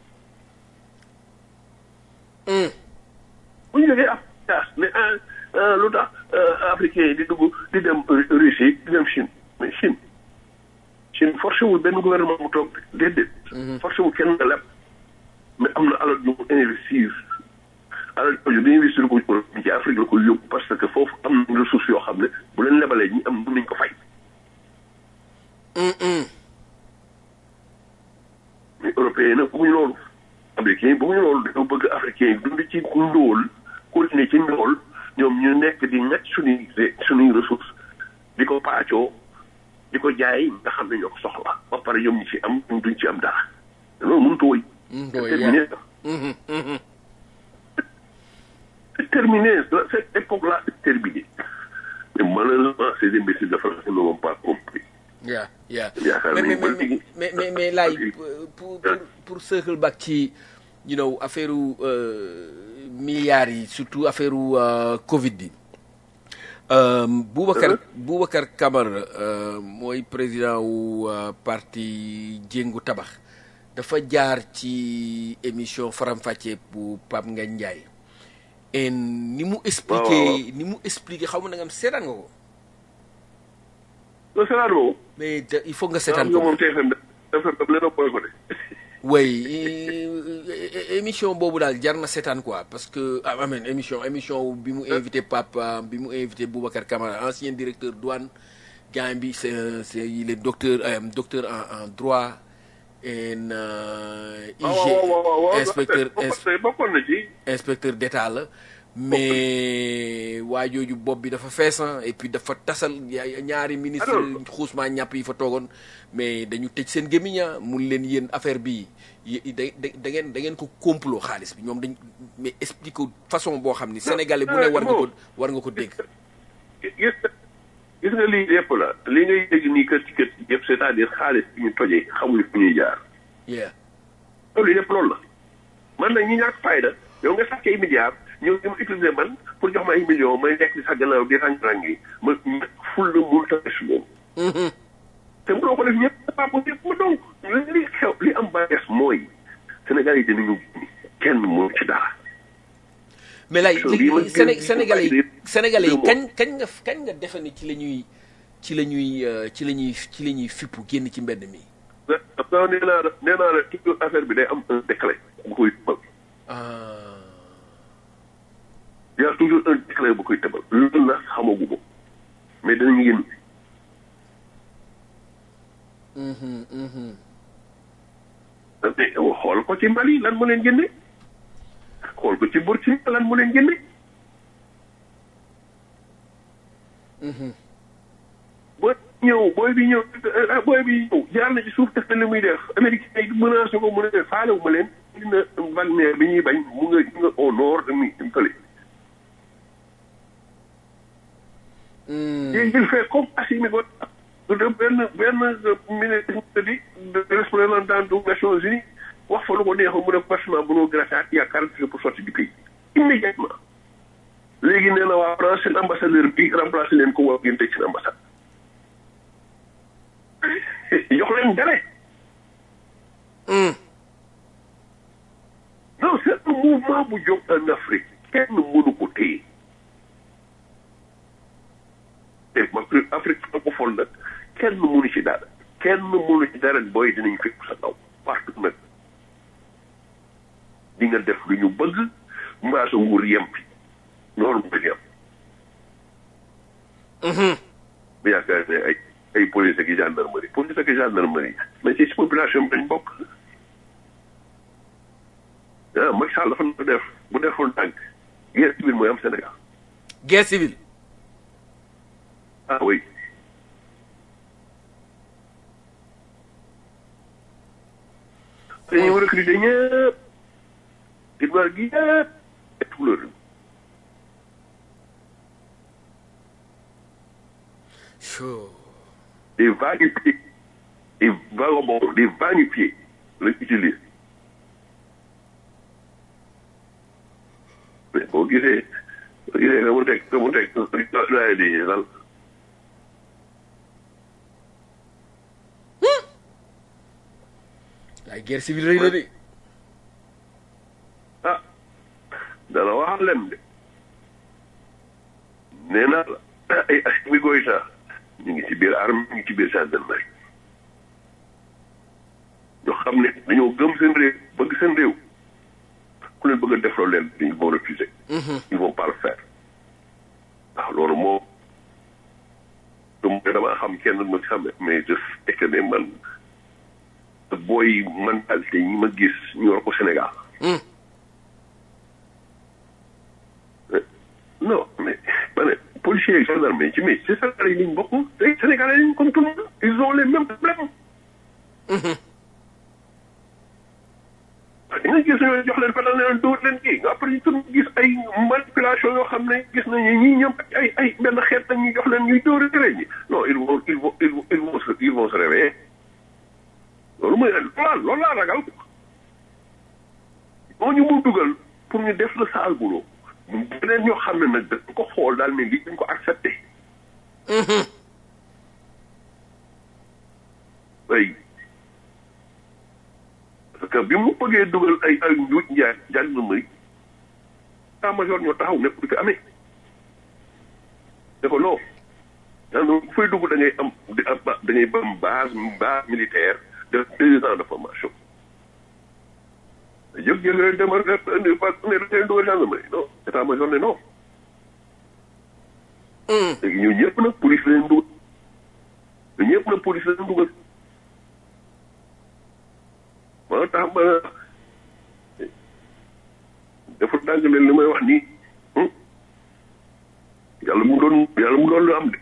bu ñu jógee Afrique mais ah lu tax africain di dugg di dem Russie di dem Chine mais Chine Chine forcé wul benn gouvernement mu toog déedéet. forcé wul kenn nga leb mais am na alal yu mu investir alal yooyu di investir ko ci Afrique la ko yóbbu parce que foofu am na ressources yoo xam ne bu leen lebalee ñi am mën nañ ko fay. mais européen nag bëgguñu loolu américain yi bëgguñu loolu dañoo bëgg africain yi dund ci ndóol continuer ci ndóol ñoom ñu nekk di ñett suñuy suñuy ressources di ko paacoo di ko jaay nga xam ne ñoo ko soxla ba pare ñoom ñi ci am duñ ci am dara loolu mënut a wëy. terminé c'est terminé cette époque-là c'est terminé mais malheureusement ces imbéciles de France ne l'ont pas compris. Yeah, yeah. mais mais mais mais mais mais laay pour pour pour circle back ci you know affaire milliards yi surtout affaire Covid bi. Boubacar Boubacar Camara mooy président wu parti Jéngu Tabax dafa jaar ci émission Faram Facce bu Pape Ngagne Ndiaye et ni mu expliqué ni mu expliqué xaw ma na nga am seetaan nga ko. mais il faut nga seetaan ko oui émission boobu daal jar na seetaan quoi parce que amen émission émission bi mu invité Pape bi mu invité Boubacar Camara ancien directeur douane gars bi c'est c'est il est docteur docteur en en droit et I G inspecteur inspecteur d'état la mais waa jooju bopp bi dafa feesan et puis dafa tasal ñaari ministre xuusmaa ñàpp yi fa toogoon mais dañu tëj seen gémmiña mun leen yéen affaire bi da da ngeen da ngeen ko complot xaalis bi ñoom dañ mais explique façon boo xam ni sénégalais bu ne war nga ko war nga ko dégg. gis gis nga lii yëpp la li ngay dégg nii kër ci kër ci yëpp c'est-à-dire xaalis bi ñu tojee xamuñu fu ñuy jaar. yeah loolu yëpp loolu la man nag ñi ñàkk fayda yow nga sàcc ay milliards ñëw di ma utiliser man pour jox ma ay millions may nekk di sa gannaaw di rang-rang yi ma ful la mun ta des moom. te mënoo ko def ñëpp pas possible ma donc li xew li am ba des mooy Sénégal yi dinañu kenn mënu ci dara. mais lay Séné Sénégalais yi Sénégalais yi kañ kañ nga kañ nga defe ni ci la ñuy ci la ñuy ci la ñuy ci la ñuy fippu génn ci mbedd mi. non nee naa la nee naa la toujours affaire bi day am un décret bu koy tëbal. y a toujours un décret bu koy tëbal. loolu nag xamagu ko mais danañu génn. mais xool ko ci Mali lan mu leen génne. xool ko ci Burkina lan mu leen génne. booy ñëw booy bi ñëw booy bi ñëw jaar na ci suuf def na li muy def américain yi menacé ko mu ne faalewu ma leen dina Wagner bi ñuy bañ mu nga mu nga au nord de mi fële. il fait comme Assimi Goïta benn benn ministre di représentant des Nations Unies wax fa lu ko neexoon mu ne versement bu ñu grâce il y a quarante pour sortir du pays immédiatement. léegi nee na waa France seen ambassadeur bi remplacé leen ko waa ngeen tëj seen ambassade jox leen dara. non c'est un mouvement bu jóg en Afrique kenn mënu ko téye te ma Afrique francophone nag kenn mënu ci dara kenn mënu ci dara booy dinañ fekk sa kaw partout nag di nga def lu ñu bëgg mbaa sa nguur yem fi loolu mooy li am. bu yaakaar ne ay ay police ak gendarmerie police ak gendarmerie mais ci population bi dañ bokk. ah Macky Sall dafa na def bu defoon tànk guerre civile mooy am Sénégal. guerre civile. ah oui. te ñu recruter ñëpp Edouard gi yëpp et tout le chaud. des va-nu-pieds des vagabonds des va-nu-pieds lañ utiliser mais boo gisee boo gisee nga mu teg nga mu teg doyen di lan. la guerre civile rëy na de. ah dana wax lem de nee naa la ay Assimi Goïta ñu ngi ci biir armée ñu ngi ci biir gendarmerie ñoo xam ne dañoo gëm seen réew bëgg seen réew ku leen bëgg a def loolu leen ils vont refuser. ils vont pas le faire waaw loolu moo damaa xam kenn ma xam mais je sais que ne man booy mentalité ñi ma gis ñu war ko Sénégal. non mais ma ne policiers et gendarmes ci mais c'est Sénégalais yi ñu bokk tey Sénégalais yi comme tout le monde ils ont les mêmes problèmes. da nga gis ñoo jox leen fetal leen dóor leen kii nga après ñu tur gis ay manipulation yoo xam ne gis nañu ñii ñoom ay ay benn xeet nag ñu jox leen ñuy dóor a ñi non ils vont ils vont ils vont ils vont se ils vont se réveiller loolu mooy loolu loolu laa ragal moo ñu mu dugal pour ñu def le sale boulot mu beneen ñoo xam ne nag dañ ko xool daal ne lii dañ ko accepté. ay parce que bi mu bëggee dugal ay ay njuuj njaay gendarmerie état major ñoo taxaw nekk du fi amee ne ko non daanaka ku fay dugg da ngay am da ngay am base base militaire de deux ans de formation. yëg yëg leen demal ne ne leen dugal gendarmerie non état major ne non. léegi ñun ñëpp nag police leen dugal ñun ñëpp nag police leen dugal. moo tax ba dafa dàgg leen li may wax nii yàlla mu doon yàlla mu doon lu am de.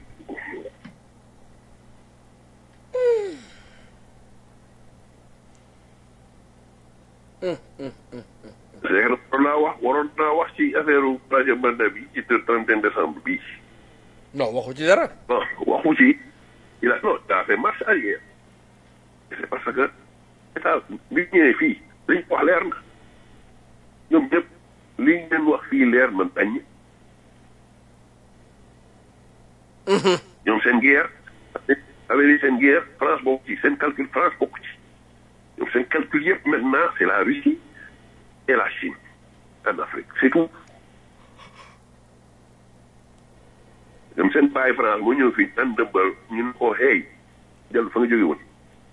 c'est que waroon naa wax waroon naa wax ci affaire rajo Banda bi ci trente et un décembre bii. non waxu ci dara. non waxu ci il a non daa fait marche arrière c'est parce que état bi ñëwee fii dañ wax leer na ñoom ñëpp li ñu leen wax fii leer na dañ. ñoom seen guerre Amérique seen guerre France bokk ci seen calcul France bokk ci ñoom seen calcul yëpp maintenant c'est la Russie et la Chine en Afrique c'est tout. ñoom seen bàyyi France moo ñëw fii nan dëmbal ñu ne ko hey dellu fa nga jóge woon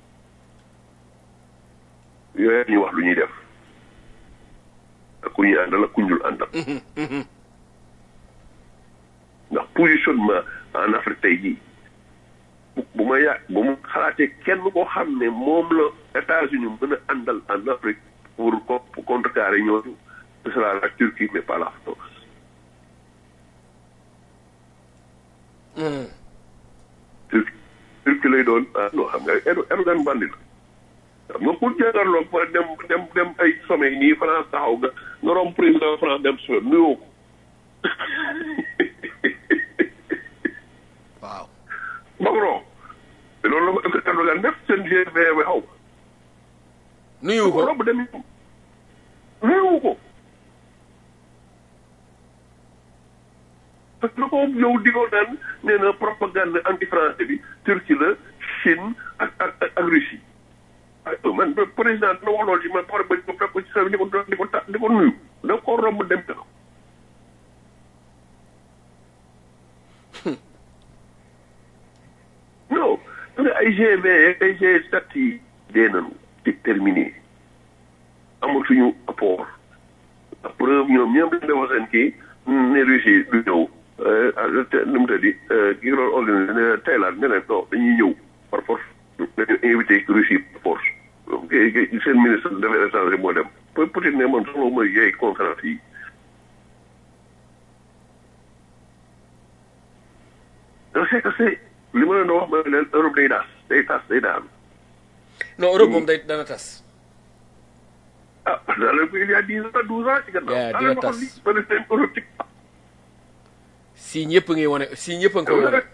yooyu ñu wax lu ñuy def ak ku ñuy àndal ak ku ñu àndal. ndax positionnement en Afrique tey jii bu ma ya bu ma xalaatee kenn koo xam ne moom la États-Unis mën a àndal en Afrique pour pour contrecarrer ñooñu ce sera la Turquie mais pas la France. Turquie Turquie lay doon ah non xam nga Erdogan bandi la xam nga pour jàngarloo ba dem dem dem ay sommet nii France taxaw nga nga romb président France dem si nuyoo ko. waaw. Macron te loolu la ko Erdogan def seen G V bi xaw. nuyu ko romb dem nuyu ko. parce que ko yow digoo naan nee na propagande anti français bi Turquie la Chine ak ak ak Russie. waaye man président dina wax loolu ci man pare ba ñu ko fekk ko ci sa di ko di ko ta di ko nuyu da ko romb dem taxaw. non nga ay G V ay G sept yi dee nañu c'est terminé amatuñu apport la preuve ñoom ñoom dañu defoon seen kii ne Russie du ñëw nu mu tëddi kii doon organisé ne Thaïlande ne leen non dañuy ñëw par force dañu invité Russie par force seen ministre des affaires étrangères moo dem Poutine ne man soxla mooy yeey conférence yi donc c'est que c'est li ma leen doon wax ma leen Europe day daas day tas day daanu non Europe moom day dana tas. ah dans le il y a dix ans douze ans ci gannaaw. yaa dina tas ba ne seen Europe ci. si ñëpp ngi wane si ñëpp a ngi koy wane.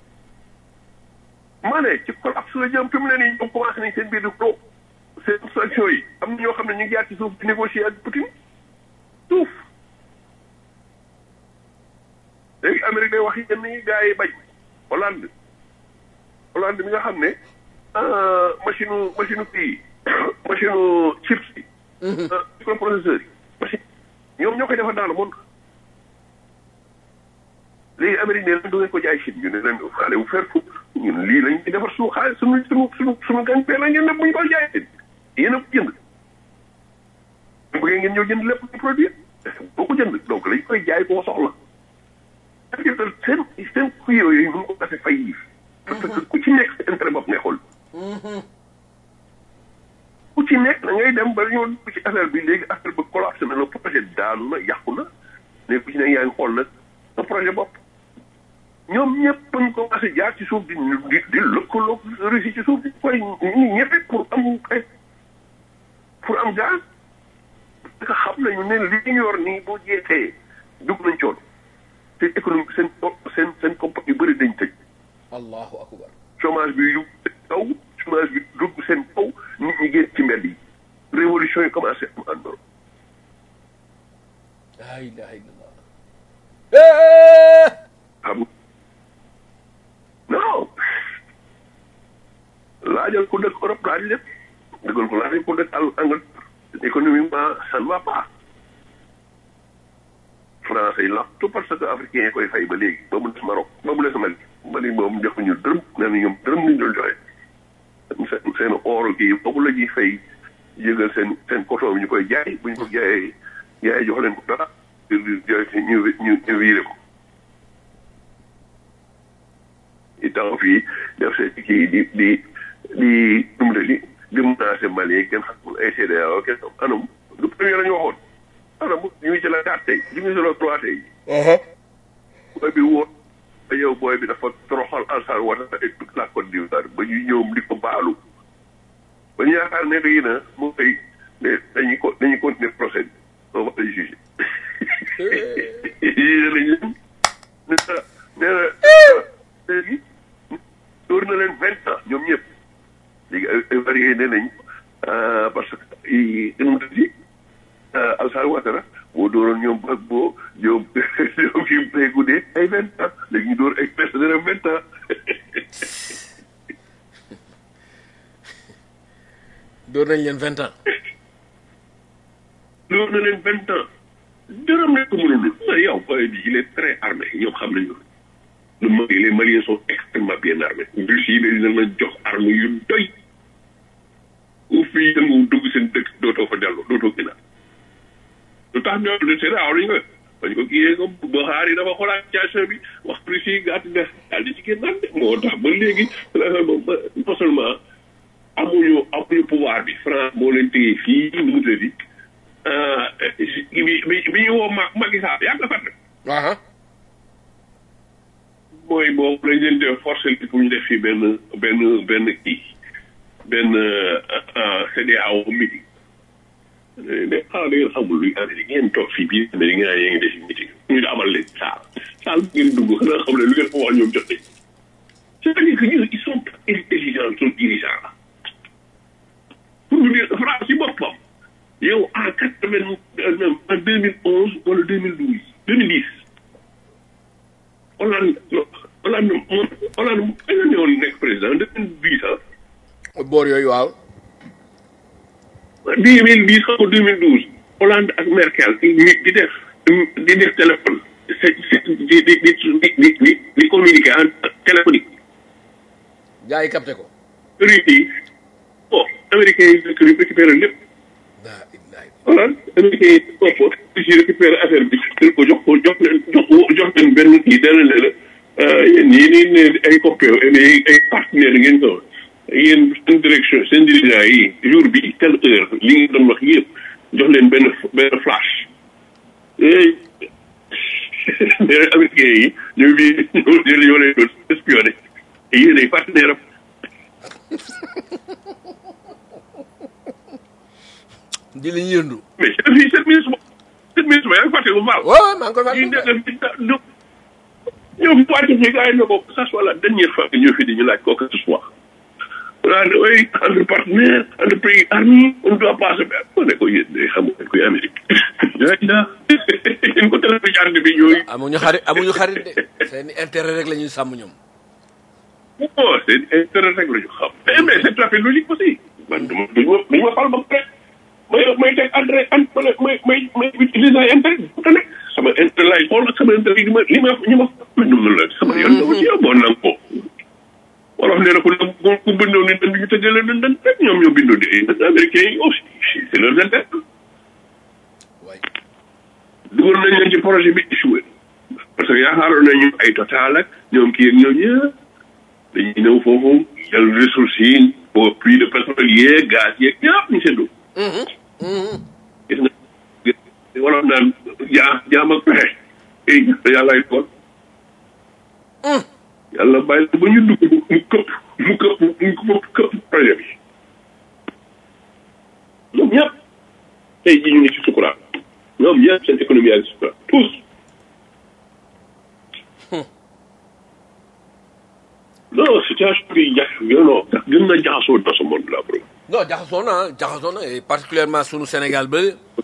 maa ne ci collapse la jëm fi mu ne nii ñoom commencé nañ seen biir di pro seen sanction yi am na ñoo xam ne ñu ngi jaar ci suuf di négocier ak Poutine suuf léegi Amérique day wax yenn yi gars yi bañ Hollande Hollande bi nga xam ne machine machine kii machine chips yi. microprocesseurs yi machine ñoom ñoo koy defar dans le monde. léegi Amérique ne leen du ngeen ko jaay Chine ñu ne leen allez vous faire foutre ñun lii lañ ci defar suñu xaalis suñu suñu suñu suñu gàncax la ngeen ne bu ñu koy jaayee yéen a ko jënd. bu ngeen ngeen ñëw jënd lépp lu produit boo ko jënd donc lañ koy jaay koo soxla. c'est-à-dire que seen seen kii yooyu ñu ko defee fay yi. parce que ku ci nekk sa intérêt bopp ngay xool. ku ci nekk da ngay dem ba ñoo dugg ci affaire bi léegi affaire ba collapse na le projet daanu na yàqu na léegi ku ci nekk yaa ngi xool nag sa projet bopp. ñoom ñëpp ñu commencé jaar ci suuf di di di lëkkaloo Russie ci suuf di koy ñëpp pour am ay pour am gaz parce que xam nañu ne li ñu yor nii boo jeexee dugg nañ coon seen économie seen seen seen compagnie yu bëri dañ tëj. allahu akbar. chômage bi yu kaw chômage bi dugg seen kaw nit ñi génn ci mbedd yi révolution yi commencé am en Europe. la ilaha illallah. xam non laajal ko dëkk Europe laaj lépp dëggal ko laajal ko dëkk Angleterre économiquement ça ne va pas. français yi lax tout parce que africain yi koy fay ba léegi ba mu des Maroc ba mu des Mali Mali moom joxuñu dërëm nee na ñoom dërëm ñu doon joxe seen seen or kii boobu la ñuy fay yëgal seen seen coton bi ñu koy jaay bu ñu ko jaayee jaayee jox leen ko dara ñu ñu ñu ñu wiire ko. i taxaw fii def seen kii di di di dumle di di menacé Mali kenn xamul ay C D A O kenn anam du premier la ñu waxoon anam ñu ngi ci la quatre tey ñu ngi ci la trois tey. booy bi woo ba yow booy bi dafa toroxal Alassane Ouattara et toute la Côte d'Ivoire ba ñu ñëw di ko baalu ba ñu yaakaar ne lii na mu koy ne dañuy ko dañuy continuer procès bi on va les juger. yéen a ñu ne nee na léegi dóor na leen vingt ans ñoom ñëpp léegi ay varié nee nañ parce que i nu di Alassane Ouattara boo dóoroon ñoom bag boo ñoom ñoom kii bay guddee ay vingt ans léegi ñu dóor ay personne de vingt ans dóor nañ leen vingt ans dóor na leen vingt ans dërëm nekk mënul yow boy bi il est très armé ñoom xam nañu le Mali les Maliens sont extrêmement bien armés. Russie yi dañu leen jox arme yu doy. ku fi yëngu dugg seen dëkk dootoo fa dellu dootoo gën a. lu tax ñoom de c'est rare ñu ko bañ ko kiyee ko Buhari dafa xoolaat situation bi wax Russie yi gàtt nga daal di ci génnaat de moo tax ba léegi non seulement amuñu amuñu pouvoir bi France moo leen téye fii nu mu tëddi bi bi bi ñu woo Macky Macky Sall yaa ngi ko fàtte. mooy boobu lañ leen def forcé pour ñu def fii benn benn benn kii benn C D A O meeting mais xanaa da ngeen xamul luy Amérique ngeen toog fii bii Amérique ngeen ngi def meeting ñu amal leen saal saal ngeen dugg xanaa xam ne lu ngeen ko wax ñoom jot nañ c'est-à-dire que ñun ils sont intelligents sont dirigeants là pour vous dire France si boppam yow en quatre-vingt en deux mille onze wala deux mille douze deux mille dix Hollande Hollande moom Hollande kañ la ñëwoon nekk président deux mille dix ah. boor yooyu waaw. deux mille dix xam nga deux mille douze Hollande ak Merkel di di def di def téléphone c'est di di di di di di communiquer en téléphonique. gars yi capté ko. Russie yi bon américains yi dañu récupéré lépp. voilà américains yi bopp Russie récupéré affaire bi dañ ko jox ko jox leen jox jox leen benn kii dana ne la yéen yéen ne ay copains ay ay partenaires ngeen ko yéen seen direction seen dirigeant yi jour bi telle heure li ngeen doon wax yëpp jox leen benn benn flash et les américains yi ñoo bi ñoo ñoo leen doon espionné et yéen ay partenaire am di la yëndu mais c'est fii sept ministre sept ministre yaa ngi fàtte bu baax waaw maa ngi koy fàtte ñi nekk ñoom ñoom wàcc fi gars yi ne ko ça soit la dernière fois que ñoo fi di ñu laaj quoi que ce soit voilà oui entre partenaires entre pays armés on doit pas se faire on ne ko yéen day xam nga koy Amérique yaay daa ñu ko télé bi jàng bi ñooy amuñu xarit amuñu xarit de seen intérêt rek la ñuy sàmm ñoom bon seen intérêt rek la ñu xam mais mais c'est tout à fait logique aussi man duma duñu ma duñu ma fal ba pare may may teg entrée an may may may utiliser ay intérêt bu ta nekk sama intérêt laay xool ak sama intérêt li ma li ma ñu ma ñu la sama yoon dama ci bon nang ko wolof nee na ko ku bindoo ni dañ ñu tëjale dañ dañ rek ñoom ñoo bindoo di américains yi aussi c'est leur intérêt dugal nañ leen ci projet bi échoué parce que yaakaaroon nañu ay total ak ñoom kii ak ñoom ñëpp dañuy ñëw foofu jël ressources yi au puits de pétrole yeeg gaz yeeg ñëpp ñu seddu gis nga wolof naan jaa jaam ak pexe ay yàllaay kon yàlla bàyyi ba ñu dugg mu këpp mu këpp mu këpp projet bi ñoom ñëpp tey jii ñu ngi ci sukuraat ñoom ñëpp seen économie ak sukuraat tous non situation bi jax non gën na jaxasoo dans ce monde là bro non jaxasoo na jaxasoo na et particulièrement sunu Sénégal ba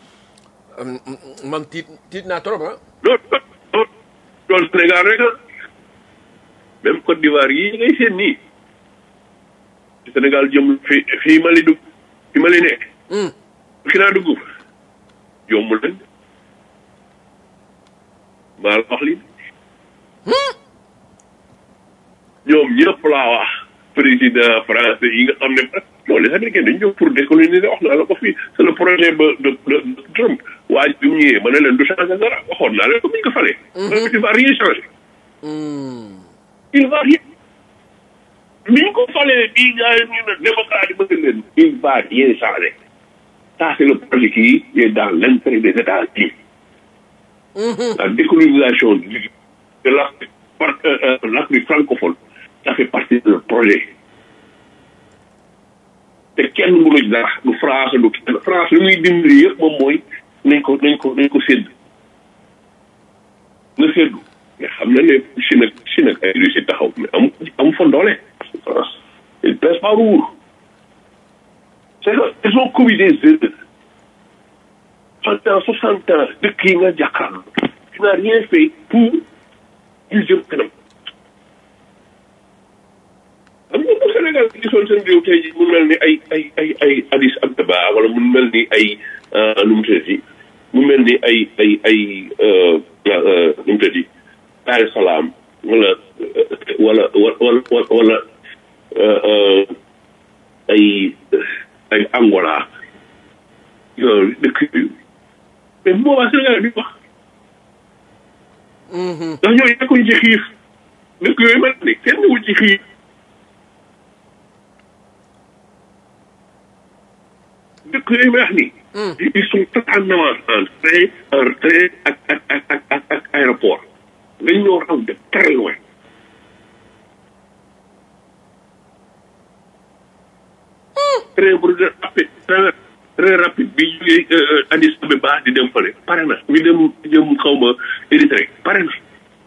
man tiit tiit naa trop ah non non loolu Sénégal rek même Côte d'Ivoire yi ngay seen nii Sénégal jëm fi fii Mali dugg fi Mali nekk ki naa dugg yombul nañ maa la wax lii ñoom ñëpp laa wax président français yi nga xam ne non les américains dañu ñëw pour décoloniser wax naa la ko fii c'est le projet ba de de Trump waa ji bi mu ñëwee ma ne leen du changer dara waxoon naa leen ko bu ñu ko falee il va rien changer il va rien ni ñu ko falee bii gars yi ñu ne démocrate yi bëgg leen il va rien changer ça c'est le projet qui est dans l'intérêt des États-Unis la décolonisation de l'Afrique par euh, l'Afrique francophone ça fait partie de notre projet te kenn mënu ci dara du France du kenn France li muy dimbali yëpp moom mooy nañ ko nañ ko nañ ko sédd na séddu mais xam na ne Chine ak Chine ak ay Russie taxaw mais am am fa doole France il pèse pas lourd c'est que ils ont commis des erreurs pendant soixante ans dëkk yi nga jàkkaarloo tu n'as rien fait pour ñu jëm kanam am nga bu Sénégal gisoon seen réew tey mu mel ni ay ay ay ay Addis Abeba wala mu mel ni ay nu mu tëddi mu mel ni ay ay ay nu mu tëddi Dar es Salaam wala wala wala wala ay ay Angola yooyu dëkk yooyu mais bu boobaa Sénégal bi wax ndax ñooñu nekkuñ ci xiif dëkk yooyu mel ni kenn newul ci xiif dëkk yooyu may wax ni ils sont totalement en train en train ak ak ak ak ak aéroport dañ ñoo raw de très loin train bu rapide très rapide bi jógee Addis Abeba di dem fële pare na mi dem jëm xaw ma Érythrée pare na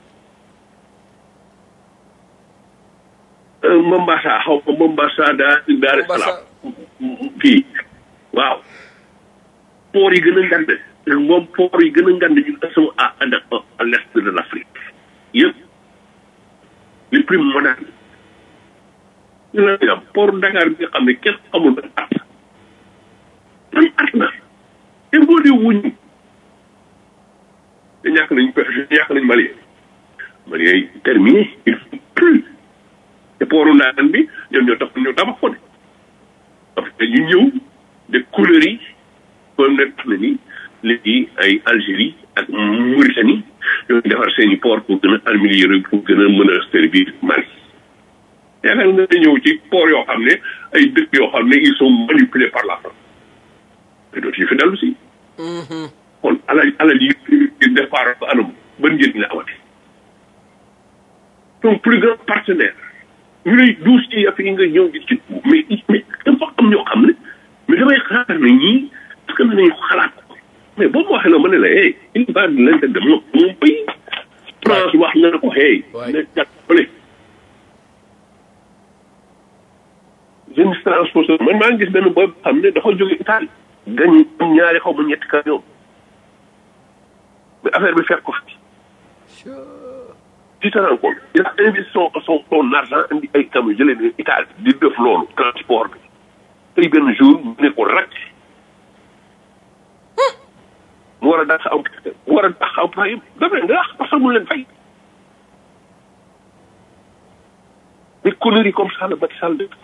Mombasa xaw ma Mombasa daa Dar es Salaam fii waaw port yi gën a ngand moom port yi gën a ngand ñu sont à à l'est de l'Afrique yëpp les plus modernes ñu la am port Dakar bi nga xam ne kenn amul benn at man at na te boo dee wuñu te ñàkk nañ ñàkk nañ Mali Mali yi terminé il faut plus te portu Ndaan bi ñoom ñoo tax ñoo tabax ko de parce que ñu ñëw de couleurs yi comme ne tax na ni léegi ay Algérie ak Mauritanie ñoo defar seen i port pour gën a améliorer pour gën a mën a servir Mali yaakaar nga ñëw ci port yoo xam ne ay dëkk yoo xam ne ils sont manipulés par la France te dootu ñu fi dellu si kon alal alal yi di départ ba anam ban njëriñ la amati ton plus grand partenaire ñu lay duus ci yàpp yi nga ñëw di ci mais mais dafa am ñoo xam ne mais damay xalaat ne ñii parce que nañu xalaat ko mais boo ma waxee la ma ne la hey il va de l'intérêt de mon mon pays France wax nga ne ko hey na jàppale jeune transporteur man maa ngi gis benn booy xam ne dafa jóge Italie gañ am ñaari xaw ma ñetti camion mais affaire bi fekk ko fi tu te rends compte il a investi son son son argent indi ay camion jëlee ne Italie di def loolu transport bi tey benn jour mu ne ko rek mu war a dàq am mu war a dàq employé yi daf leen dàq parce que mu leen fay des conneries comme ça la Macky Sall def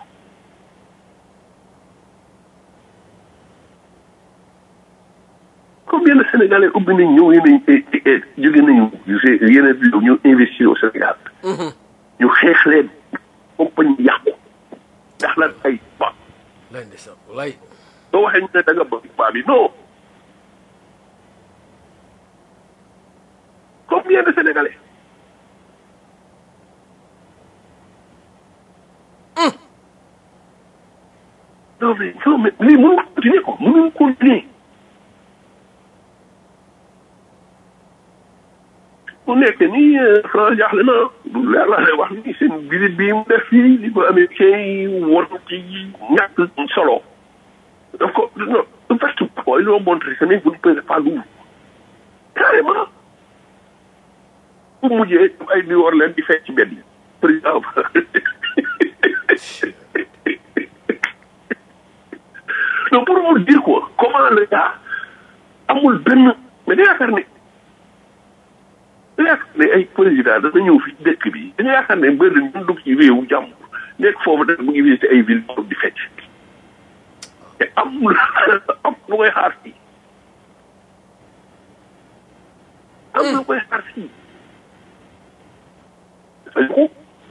combien de Sénégalais ubbi nañ ñëw nañ jóge nañu yeneen bi ñu investir au Sénégal ñu xeex leen compagnie yàqu ndax lan ay ba lay ndeysaan lay soo waxee ñu ne da nga bëgg baa bi non combien de Sénégalais non mais non mais lii mënu continuer ko mënu continuer mu nekk nii France jaaxle na du leer laa lay wax ni seen visite bii mu def fii li ko américain yi won ci ñàkk solo daf ko non en fait quoi ils ont montré que ne vous ne pouvez pas l'ouvrir carrément bu mujjee ay di war leen di fekk ci mbedd yi président non pour vous dire quoi comment le gars amul benn mais da yaakaar ne da yaakaar ne ay président dana ñëw fi dëkk bi da yaakaar ne mbir mi ñu dugg ci réewu jàmm nekk foofu da mu ngi visité ay ville di fecc te amul am lu koy xaar fii am lu koy xaar fii ko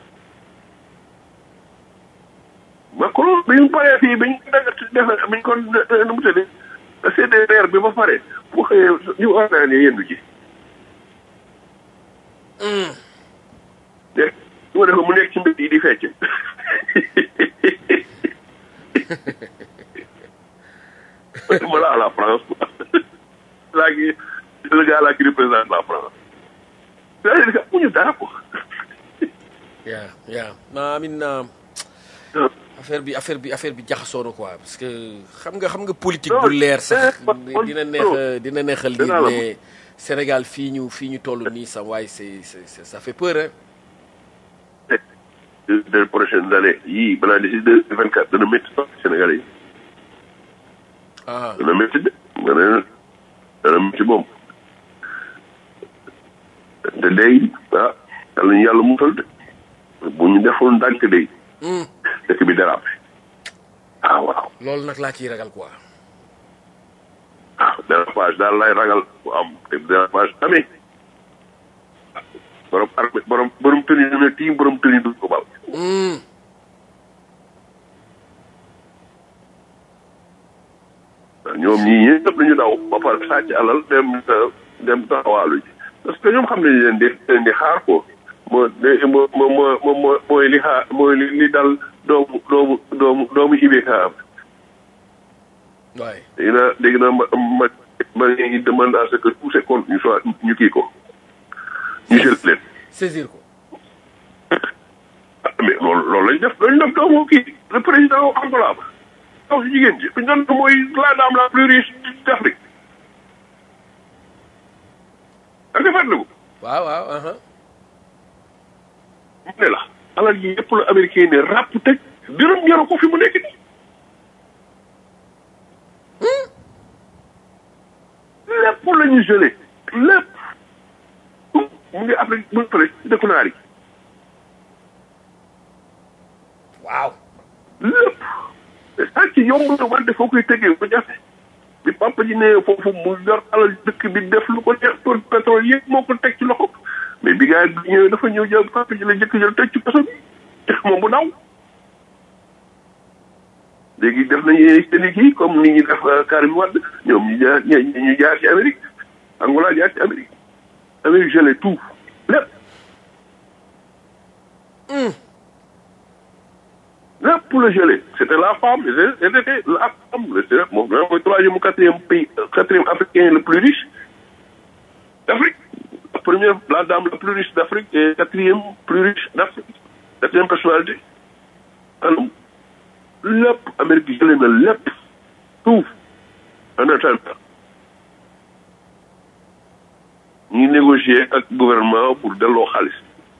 Macron bi ñu paree fii bi ñu dagat def bi ñu ko nu mu tëddee C D R bi ba pare bu xëyee ñu ornane yendu ji dégg nga def mu nekk ci mbir yi di fecc voilà la France là qui le gars là qui représente la France c'est-à-dire que amuñu dara quoi yeah yeah non I mean affaire bi affaire bi affaire bi jaxasoo na quoi parce que xam nga xam nga politique bu leer sax dina neex dina neexal lii mais Sénégal fii ñu fii ñu toll nii sa waay c'est c'est ça fait peur hein de prochaines années yii balaa d'ici deux mille vingt-quatre dana métti sax Sénégalais yi ah dana métti de dana dana métti moom te day ah yàlla ñu yàlla musal de bu ñu defoon ndànk day dëkk bi dérapé ah waaw loolu nag laa ciy ragal quoi ah dérapage daal lay ragal bu am te dérapage amee borom armée borom borom tëni dina tiim borom tëni du ko bal ñoom ñii ñëpp dañu daw ba pare sàcc alal dem dem taxawaalu ji parce que ñoom xam nañu leen di leen di xaar ko moo moo moo moo mooy li xaar mooy li li dal doomu doomu doomu doomu I B K am. waay dégg naa dégg naa ma ma ma ngi demande à ce que tous ces comptes ñu soit ñu kii ko ñu jël leen. saisir ko. ah mais loolu loolu lañ def lañ def doomu kii le président Angola ba taw si jigéen ji fi ñu doon mooy la dame la plus riche d'Afrique. da nga fàttaliku. waaw waaw. mu ne la alal yi yëpp la américain ne ràpp tëj dërëm ñaru ko fi mu nekk nii lépp la ñu gelé lépp mu ngi Afrique bu fële dëkku naar yi waaw lépp te sàcc yomb na wante foo koy tegee ko jafe bi papa ji ne foofu mu yor alal dëkk bi def lu ko neex tool pétrole yëpp moo ko teg ci loxo mais bi gars yi ñëwee dafa ñëw jël papa ji la jëkk jël tëj ci kaso bi te moom bu daw léegi def nañu seen kii comme ni ñuy def Karim Wade ñoom ñu jaar ñu jaar ci Amérique Angola jaar ci Amérique Amérique gelé tout lépp. lépp pour le gelé c'était la femme c'était la femme c'était moom mooy troisième ou quatrième pays quatrième africain le plus riche d'Afrique. La première, la dame la plus riche d'Afrique et quatrième plus riche d'Afrique. Quatrième personnalité. Alors, lépp Amérique jëlee na lépp tout en attendant ñuy négocier ak gouvernement pour delloo xaalis.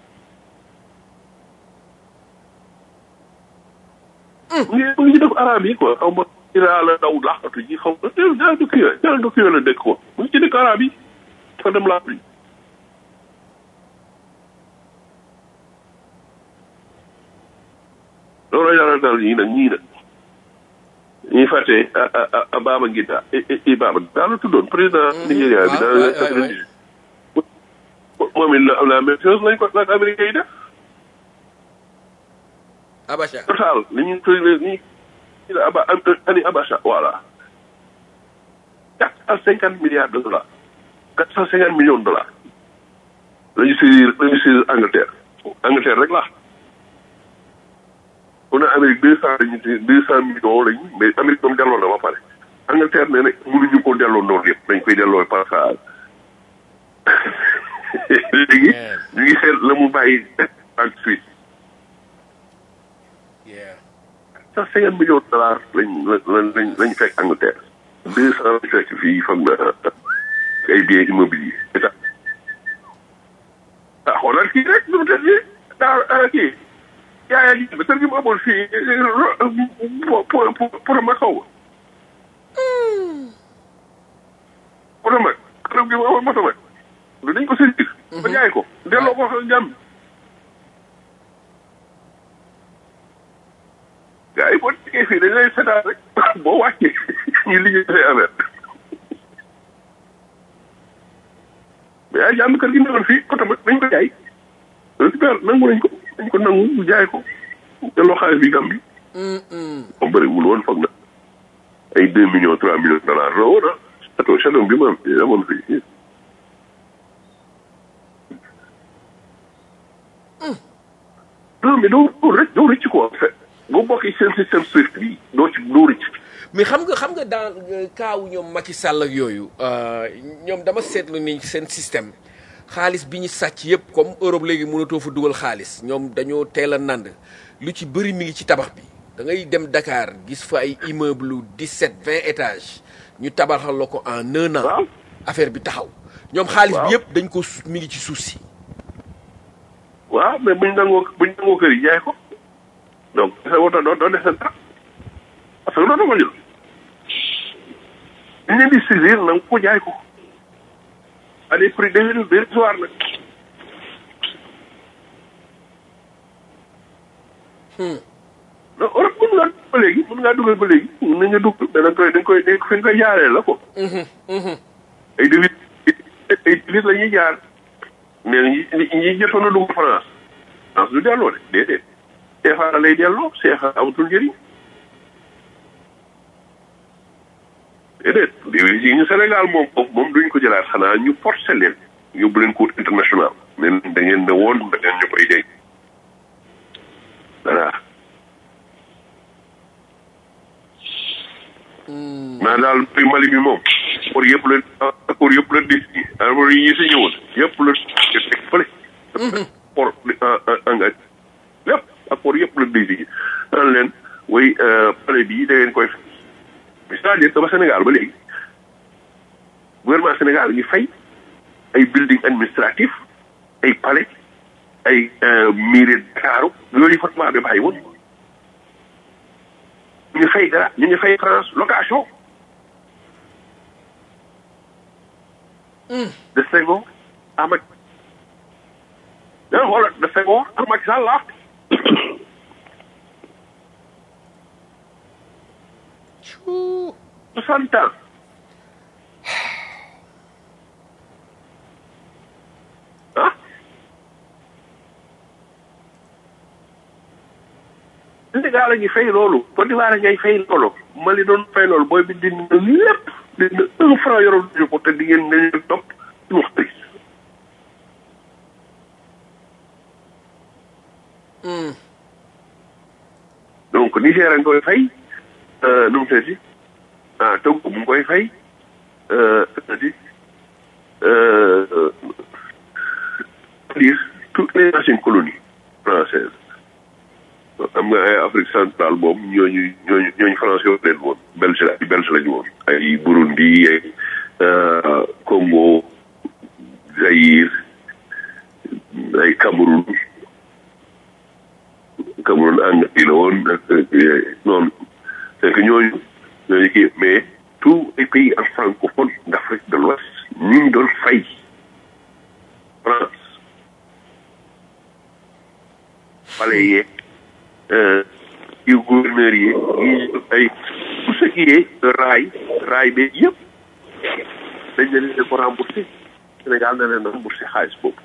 mu ngi mu ngi ci dëkk arabe yi quoi xaw ma Iran la daw laqatu ji xaw ma daal dëkk yooyu daal dëkk yooyu la dëkk quoi mu ngi ci dëkk arabe yi fa dem laa pli. loolu yàlla daal ñii nag ñii nag ñuy fàtte a Baba Ngida i Baba daa la tuddoon président Nigéria bi dans les quatre-vingt-dix moom it la la même chose lañ ko laaj américain yi def Abacha total li ñu tuddee ni aba ani Abacha voilà quatre cent cinquante milliards de dollars quatre cent cinquante millions de dollars la ñu saisir la ñu saisir Angleterre Angleterre rek la on a Amérique deux cent lañu deux cent millions lañ mais Amérique moom delloo na ba pare Angleterre nee na mënuñu ko delloo noonu yëpp dañ koy delloo par phase léegi ñu ngi seet la mu bàyyi ak Suisse cent cinquante millions de dollars lañ lañ lañ lañ fekk Angleterre deux cent lañ fekk fii foog na ay biens immobiliers état ah xoolal kii rek nu mu def nii daa kii yaa ngi kër gi mu amoon fii pour pour pour ma xaw pour ma kër gi mu amoon moto ma dañ ko saisir ba jaay ko delloo ko jàmm gars yi boo dikkee fii dañ lay seetaan rek boo wàccee ñu liggéey say affaire mais yaa jàmm kër gi mu amoon fii oto ma dañ ko jaay récupère nangu nañ ko dañ ko nangu mu jaay ko delloo xaalis bi gam bi moom bëriwul woon foog na ay deux millions trois millions de dollars la woon ah château château bi ma am fii amoon fii non mais doo doo rëcc doo rëcc quoi en fait boo bokkee seen système Swift bi doo ci doo rëcc mais xam nga xam nga dans kaawu ñoom Macky Sall ak yooyu ñoom dama seetlu ni seen système xaalis bi ñu sàcc yëpp comme Europe léegi mënatoo fa dugal xaalis ñoom dañoo teel a nand lu ci bëri mi ngi ci tabax bi da ngay dem Dakar gis fa ay immeuble dix-sept vingt étages ñu tabaxal la ko en un an affaire bi taxaw ñoom xaalis bi yëpp dañ ko mi ngi ci suuf si waaw mais buñ nangoo buñ nangoo kër yi jaay ko donc sa woto doo doo def seen tax parce que doo ko jël ñu leen di saisir na nga ko jaay ko à des prix dérisoires nag. non Europe mën ngaa ba léegi mën ngaa dugal ba léegi mën nañu dugg dañ koy dañ koy fi ñu koy jaaree la ko. ay devis ay devis la ñuy jaar nee na ñi ñi jotoon a dugg France France du delloo de déedéet C F A lay delloo C F A amatul njëriñ. déedéet devis yi ñu Sénégal moom moom duñ ko jëlaat xanaa ñu forcé leen yóbbu leen cour international mais da ngeen ne woon da ngeen ñu koy dégg voilà. mais daal prix Mali bi moom pour yëpp la pour yëpp la dis yi alors yi ñu si ñëwoon yëpp la teg fële pour engagé lépp ak pour yëpp la dis yi daan leen way pale bi da ngeen koy c'est-à-dire que ba Sénégal ba léegi gouvernement Sénégal ngi fay ay building administratif ay palais ay mairie Dakar yooyu fortement de bàyyi woon ñu ngi fay dara ñu ngi fay France location de Senghor à Macky wala de Senghor à Macky Sall la soixante ans ah Sénégal Sénégal a ngi fay loolu Côte d'Ivoire a ngay fay loolu Mali doon fay loolu booy bi dindi na lépp dina un franc yoroon ñu ko te di ngeen nañu topp ci wax tey donc Niger a ngi koy fay nu mu tëddi ah Togo mu ngi koy fay c'est-à-dire dire toutes les anciennes colonies françaises am nga ay Afrique centrale boobu ñooñu ñooñu ñooñu français yoo leen woon Belge la Belge lañu woon ay Burundi ay Congo Zaïre ay Cameroun Cameroun Anglais la woon ak noonu c'est que ñooñu ñooñu kii mais tous les pays en francophone d'Afrique de l'Ouest ñu ngi doon fay France palais yeeg yu gouverneurs yi ay tout ce qui est raay raay bi yëpp dañ leen di ko remboursé Sénégal na leen remboursé xaalis boobu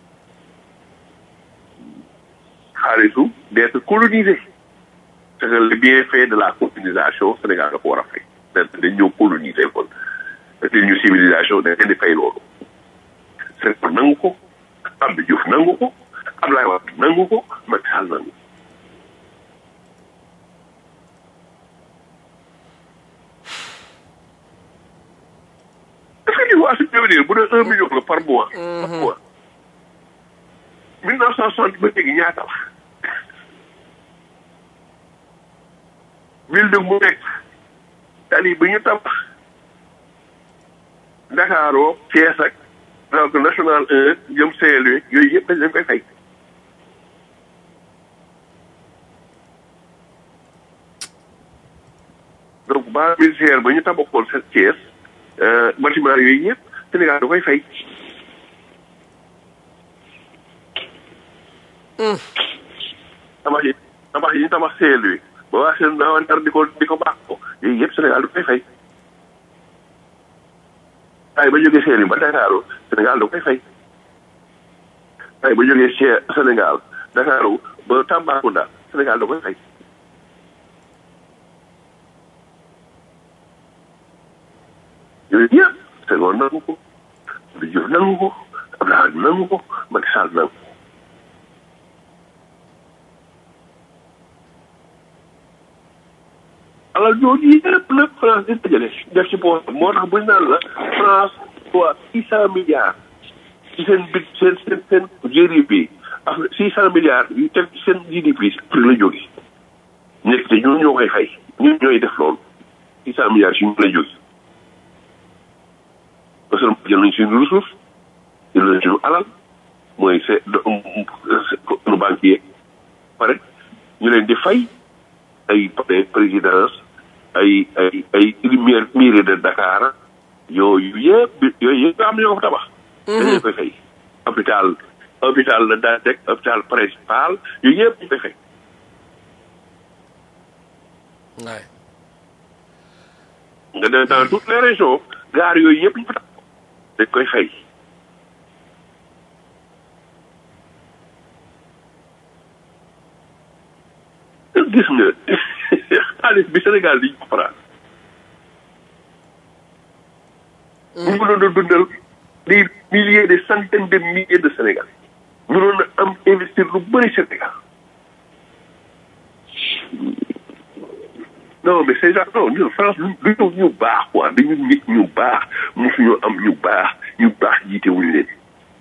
xaalisu d'être colonisé c'est que le bienfait de la colonisation Sénégal da ko war a fay dañ ñëw colonisé kon dañ ñu civilisation dañ leen di fay loolu Senghor nangu ko Abdou Diouf nangu ko Abdoulaye Wade nangu ko Macky Sall nangu est-ce que tu vois ce que je veux dire bu dee un million la par mois par mois mille neuf cent soixante ba léegi ñaata la ville de mu nekk tali bi ñu tabax Dakaroo Thiès ak donc national un jëm Saint-Louis yooyu yëpp dañ leen koy fay donc ba militaire ba ñu tabaxoon seen Thiès bâtiment yooyu yëpp Sénégal da koy fay tabax yi tabax yi ñu tabax Saint-Louis ba waa seen nawantar di ko di ko baax ko yooyu yëpp Sénégal da koy fay waaye ba jógee Saint-Louis ba Dakar Sénégal da koy fay waaye ba jógee Sénégal Dakar ba Tambacounda Sénégal da koy fay yooyu yëpp Senghor nangu ko Abdou Diouf nangu ko Abdoulaye Wade nangu ko Macky Sall nangu ko alors jooju yëpp nag France di dajale def ci poche moo tax buñ naan la France soit six cent milliards ci seen bit seen seen seen G D P ak six cent milliards yu teg ci seen G D P pour la jóge nekk te ñun ñoo koy fay ñun ñooy def loolu six cent milliards si ñu la jóge parce que jël nañ suñu ressource jël nañ suñu alal mooy c'est nu banquier pare ñu leen di fay ay présidence ay ay ay lumière mairie de Dakar yooyu yëpp yooyu yëpp am na ñoo ko tabax. dañu koy fay hôpital hôpital la Dantec hôpital principal yooyu yëpp ñu koy fay. waay. nga dem dans toutes les régions gaar yooyu yëpp ñu fa tabax dañ koy fay. gis nga xaalis bi Sénégal di ñu France ñu mënoon a dundal des milliers des centaines de milliers de Sénégalais mënoon a am investir lu bëri Sénégal non mais c'est ça non ñun France lu ñu ñu baax quoi dañu nit ñu baax mosuñu am ñu baax ñu baax jiite wuñu leen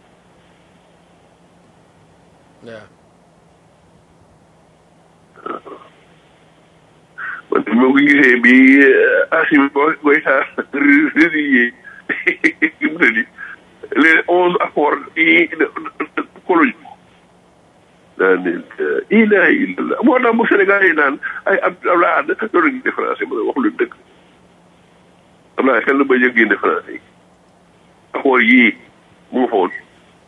man moo ko gisee bi Assimi Goïta résilié mu ne di les onze accords yi colonie daa ne ilaha illallah moo tax bu Sénégal yi naan ay Abdoulaye Wade loolu génne français ma wax lu dëgg Abdoulaye kan la ba jëg génne français yi accords yii mu nga fa woon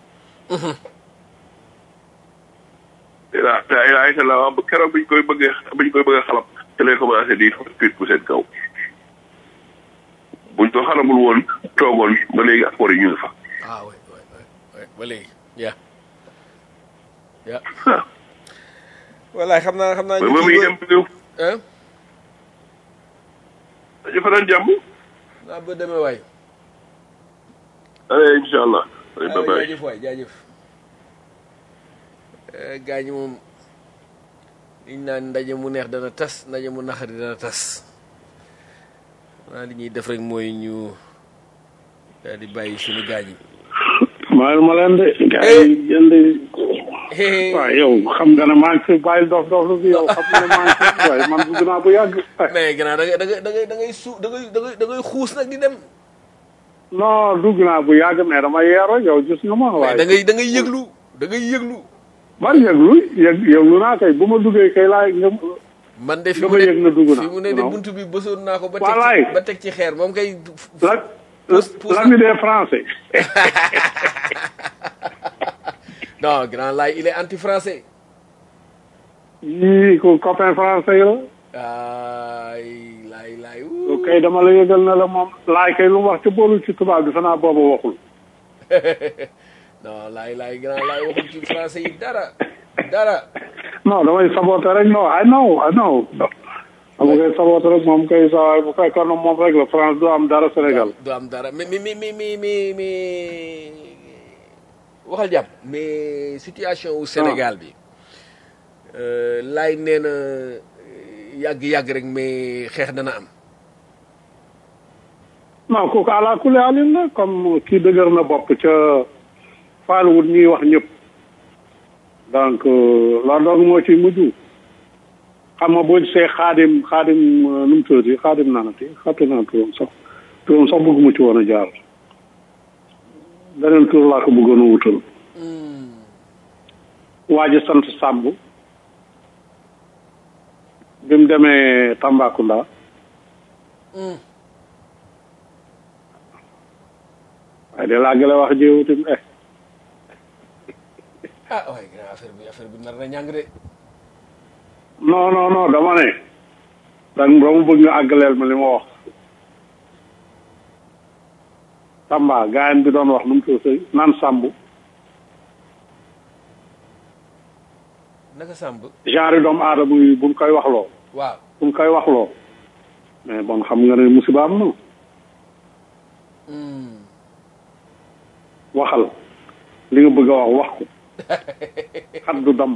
ila ila ay la ba keroog biñ koy bëgg biñ koy bëgg a xalab te lay commencé di tuit bu seen kaw buñ ko xalabul woon toogoon ba léegi accord yi ñu ngi fa ah oui oui oui ba léegi yeah yeah wallaay xam naa xam naa mais ñu ba muy kii dem réew ba hein dañu fa daan jàmm. naa ba demee waay allez incha allah. bye waaw bye. jaajëf waay jaajëf gaañ moom liñ naan ndaje mu neex dana tas ndaje mu naxari dana tas waa li ñuy def rek mooy ñu daal di bàyyi suñu gaañ yi mayal ma leen de gars yi yéen de waaw yow xam nga ne maa ngi fi bàyyil dof dof lu bi yow xam nga ne maa ngi fi waaye man dugg naa bu yàgg mais gannaaw da ngay da ngay da ngay da ngay su da ngay da ngay da ngay xuus nag di dem non dugg naa bu yàgg mais dama yeero yow gis nga ma waaye da ngay da ngay yëglu da ngay yëglu man yëglu yëg yëglu naa kay bu ma duggee kay laay nga man de fi nga mu ma yëg na dugg ne na fi mu ne de buntu bi bësoon naa ko ba teg Wallaay. ci ba teg ci xeer moom kay la pousse pousse l'ami des français non grand laay il est anti français yii ko copain français la ay laay laay ko kay dama la yëgal na la moom laay kay lu mu wax ci boolu ci tubaab bi fanaa booba waxul non laay laay grand laay waxul ci français yi dara dara non damay saboté rek non I know I know dama koy saboté rek moom kay sa bu fekkoon ne moom rek la France du am dara Sénégal du am dara mais mais mais mais mais mais waxal jàmm mais situation wu Sénégal bi laay nee na yàgg-yàgg rek mais xeex dana am non kooku àla kulli alin la comme kii dëgër na bopp ca faaluwut ñuy wax ñëpp donc la doog moo ci mujj xam nga boo gisee xaadim xaadim nu mu tuddati xaadim naanati xatte naa turam sax turam sax bëgguma ci woon a jaar beneen tur laa ko bëggoon a wutal waa ji sant Samb bi mu demee Tambacounda waaye de laa gëla wax jiwutim eh ah waaye grand affaire bi affaire bi nar na ñàng de non non non dama ne dang dama bëgg nga àggaleel ma li ma wax Tamba gaayan bi doon wax nu mu tudd sëy naan Samb naka Samb genre doomu aadama yi bu mu koy waxloo waaw bu mu koy waxloo mais bon xam nga ne musiba am na waxal li nga bëgg a wax wax ko xat du damm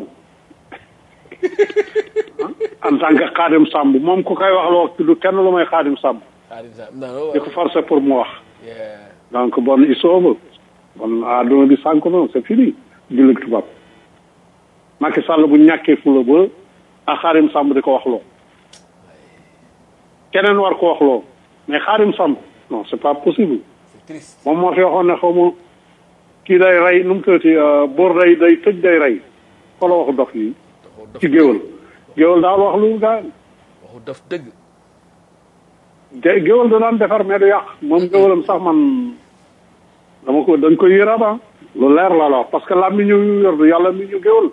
en tant que Xaadim Samb moom ku koy waxloo du kenn lu may Xaadim Samb Xaadim Samb non di ko forcer pour mu wax yeah donc bon il sauve bon àdduna bi sànk na c'est fini jullit tubaab Macky Sall bu ñàkkee fula ba ak Xaadim Samb di ko waxloo keneen war ko waxloo mais Xaadim Samb non c'est pas possible c'est triste moom moo fi waxoon ne xaw ma kii day rey nu mu tëddee boor day day tëj day rey fa la waxu dof yi ci géwal géwal daal wax lu gaa waxu daf dëgg gé géwal da daan defar mais du yàq moom géwalam sax man dama ko dañ koy yëraat ah lu leer la la wax parce que làmmi ñu yor du yàlla mi ñu géwal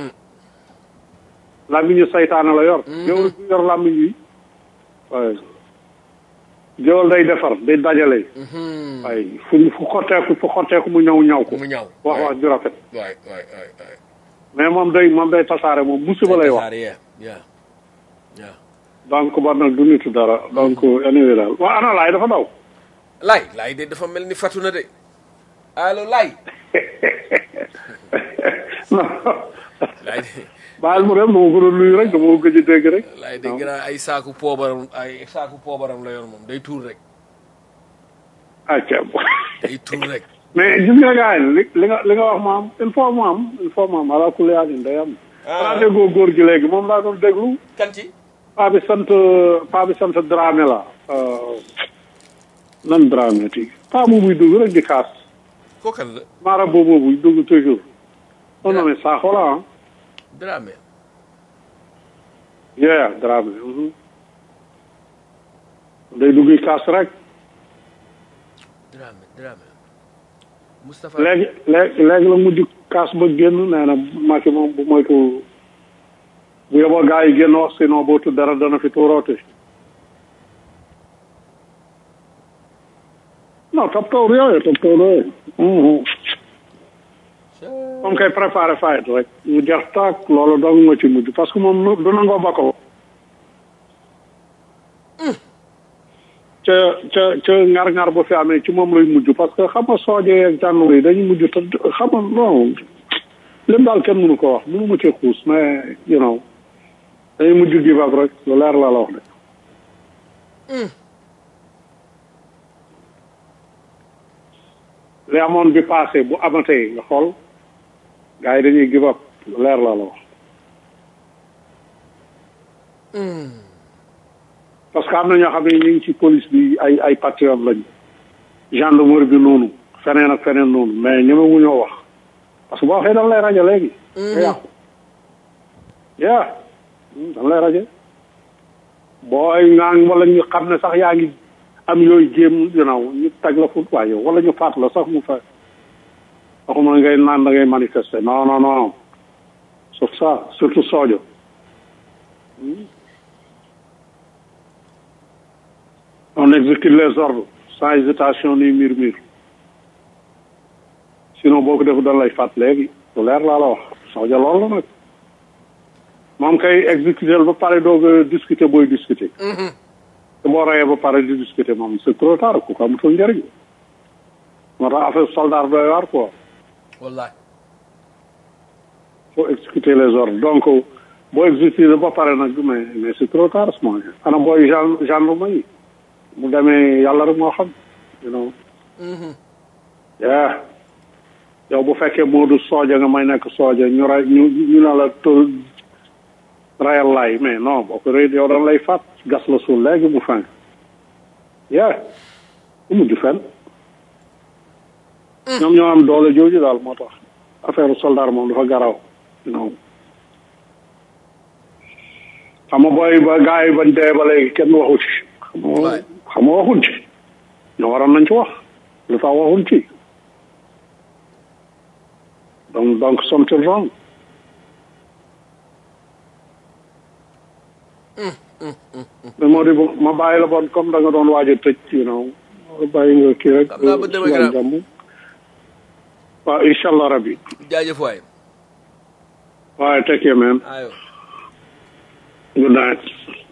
làmmi ñu saytaane la yor géwal du yor làmmi yi waaye géwal day defar day dajale waaye fu fu xotteeku fu xotteeku mu ñëw ñaw ko mu ñaw wax wax ju rafet waay waay waay waay mais moom day moom day tasaare moom musiba lay wax yeah yeah yeah donc ba nag du nitu dara donc anyway daal waa ana laay dafa daw laay laay de dafa mel ni fatu na de allo laay non laay de baal mu dem dama ko doon nuyu rek dama ko gëj a dégg rek laay de gën ay saaku poobaram ay saaku poobaram la yor moom day tuur rek acca day tuur rek mais gis nga gars yi li li nga li nga wax ma am il faut mu am il faut mu am ala kulli yaasin day am xanaa déggoo góor gi léegi moom laa doon déglu kan ci paa bi sant paa bi sant Dramé la nan Dramé ti paa bu buy dugg rek di kaas kookan la maara boobu buy dugg toujours on nommé Sakho la ah Dramé yeah Dramé day dugg kaas rek Dramé Dramé Moustapha léegi léegi léegi la mujj kaas ba génn nee na Macky moom bu moytu bu yeboo gars yi génn wax sinon boo tudd dara dana fi tuuroote non top taw yooyu top taw yooyu moom kay préparé fight rek mu jeex taak loolu dong moo ci mujj parce que moom du nangoo ba ko ca ca ca ngar-ngar bu fi amee ci moom lay mujj parce que xam nga soojee ak jànn yi dañuy mujj te xam nga non lim daal kenn mënu ko wax mënu ma cee xuus mais you know dañuy mujj give up rek lu leer la la wax de li amoon bi passé bu amatee nga xool gars yi dañuy give up lu leer la la wax parce que am na ñoo xam ne ñu ngi ci police bi ay ay patriote lañu gendarmerie bi noonu feneen ak feneen noonu mais ñemewu ñoo wax parce que boo waxee dañ lay rajo léegi nga yàqu yaa dañ lay rajo booy ngaan wala ñu xam ne sax yaa ngi am yooyu jéem you know ñu tag la fut waaye wala ñu faat la sax mu fa waxuma ngay naan da ngay manifester non non non sauf ça surtout soojo on exécute les ordres sans hésitation ni murmure sinon boo ko def dañ lay faat léegi lu leer laa la wax soojo loolu la nag moom kay exécuter ba pare doog a discuter booy discuter te boo rayee ba pare di discuter moom c'est trop tard ku ko amatul njëriñ moo tax affaire soldat doy waar quoi wallaay faut exécuter les ordres donc boo exécuter ba pare nag mais mais c'est trop tard ce moment ana booy gen gendarme yi mu demee yàlla rek moo xam you know yeah yow bu fekkee moo du sooja nga may nekk sooja ñu ray ñu ñu ne la to rayal laay mais non boo ko rëy yow dañ lay faat gas la suul léegi mu fin yeah bu mujj fen ñoom ñoo am doole jooju daal moo tax affaire soldat moom dafa garaw you know xam nga booy ba gars yi bañ dee ba léegi kenn waxu ci xam nga xam nga waxuñ ci ñoo waroon nañ ci wax lu tax waxuñ ci donc donc something wrong mais moo di ma bàyyi la bon comme da nga doon waaj a tëj you know bàyyi nga kii rek jàmm waaw incha allah rabbi jaajëf waay waaye take care man ayo good night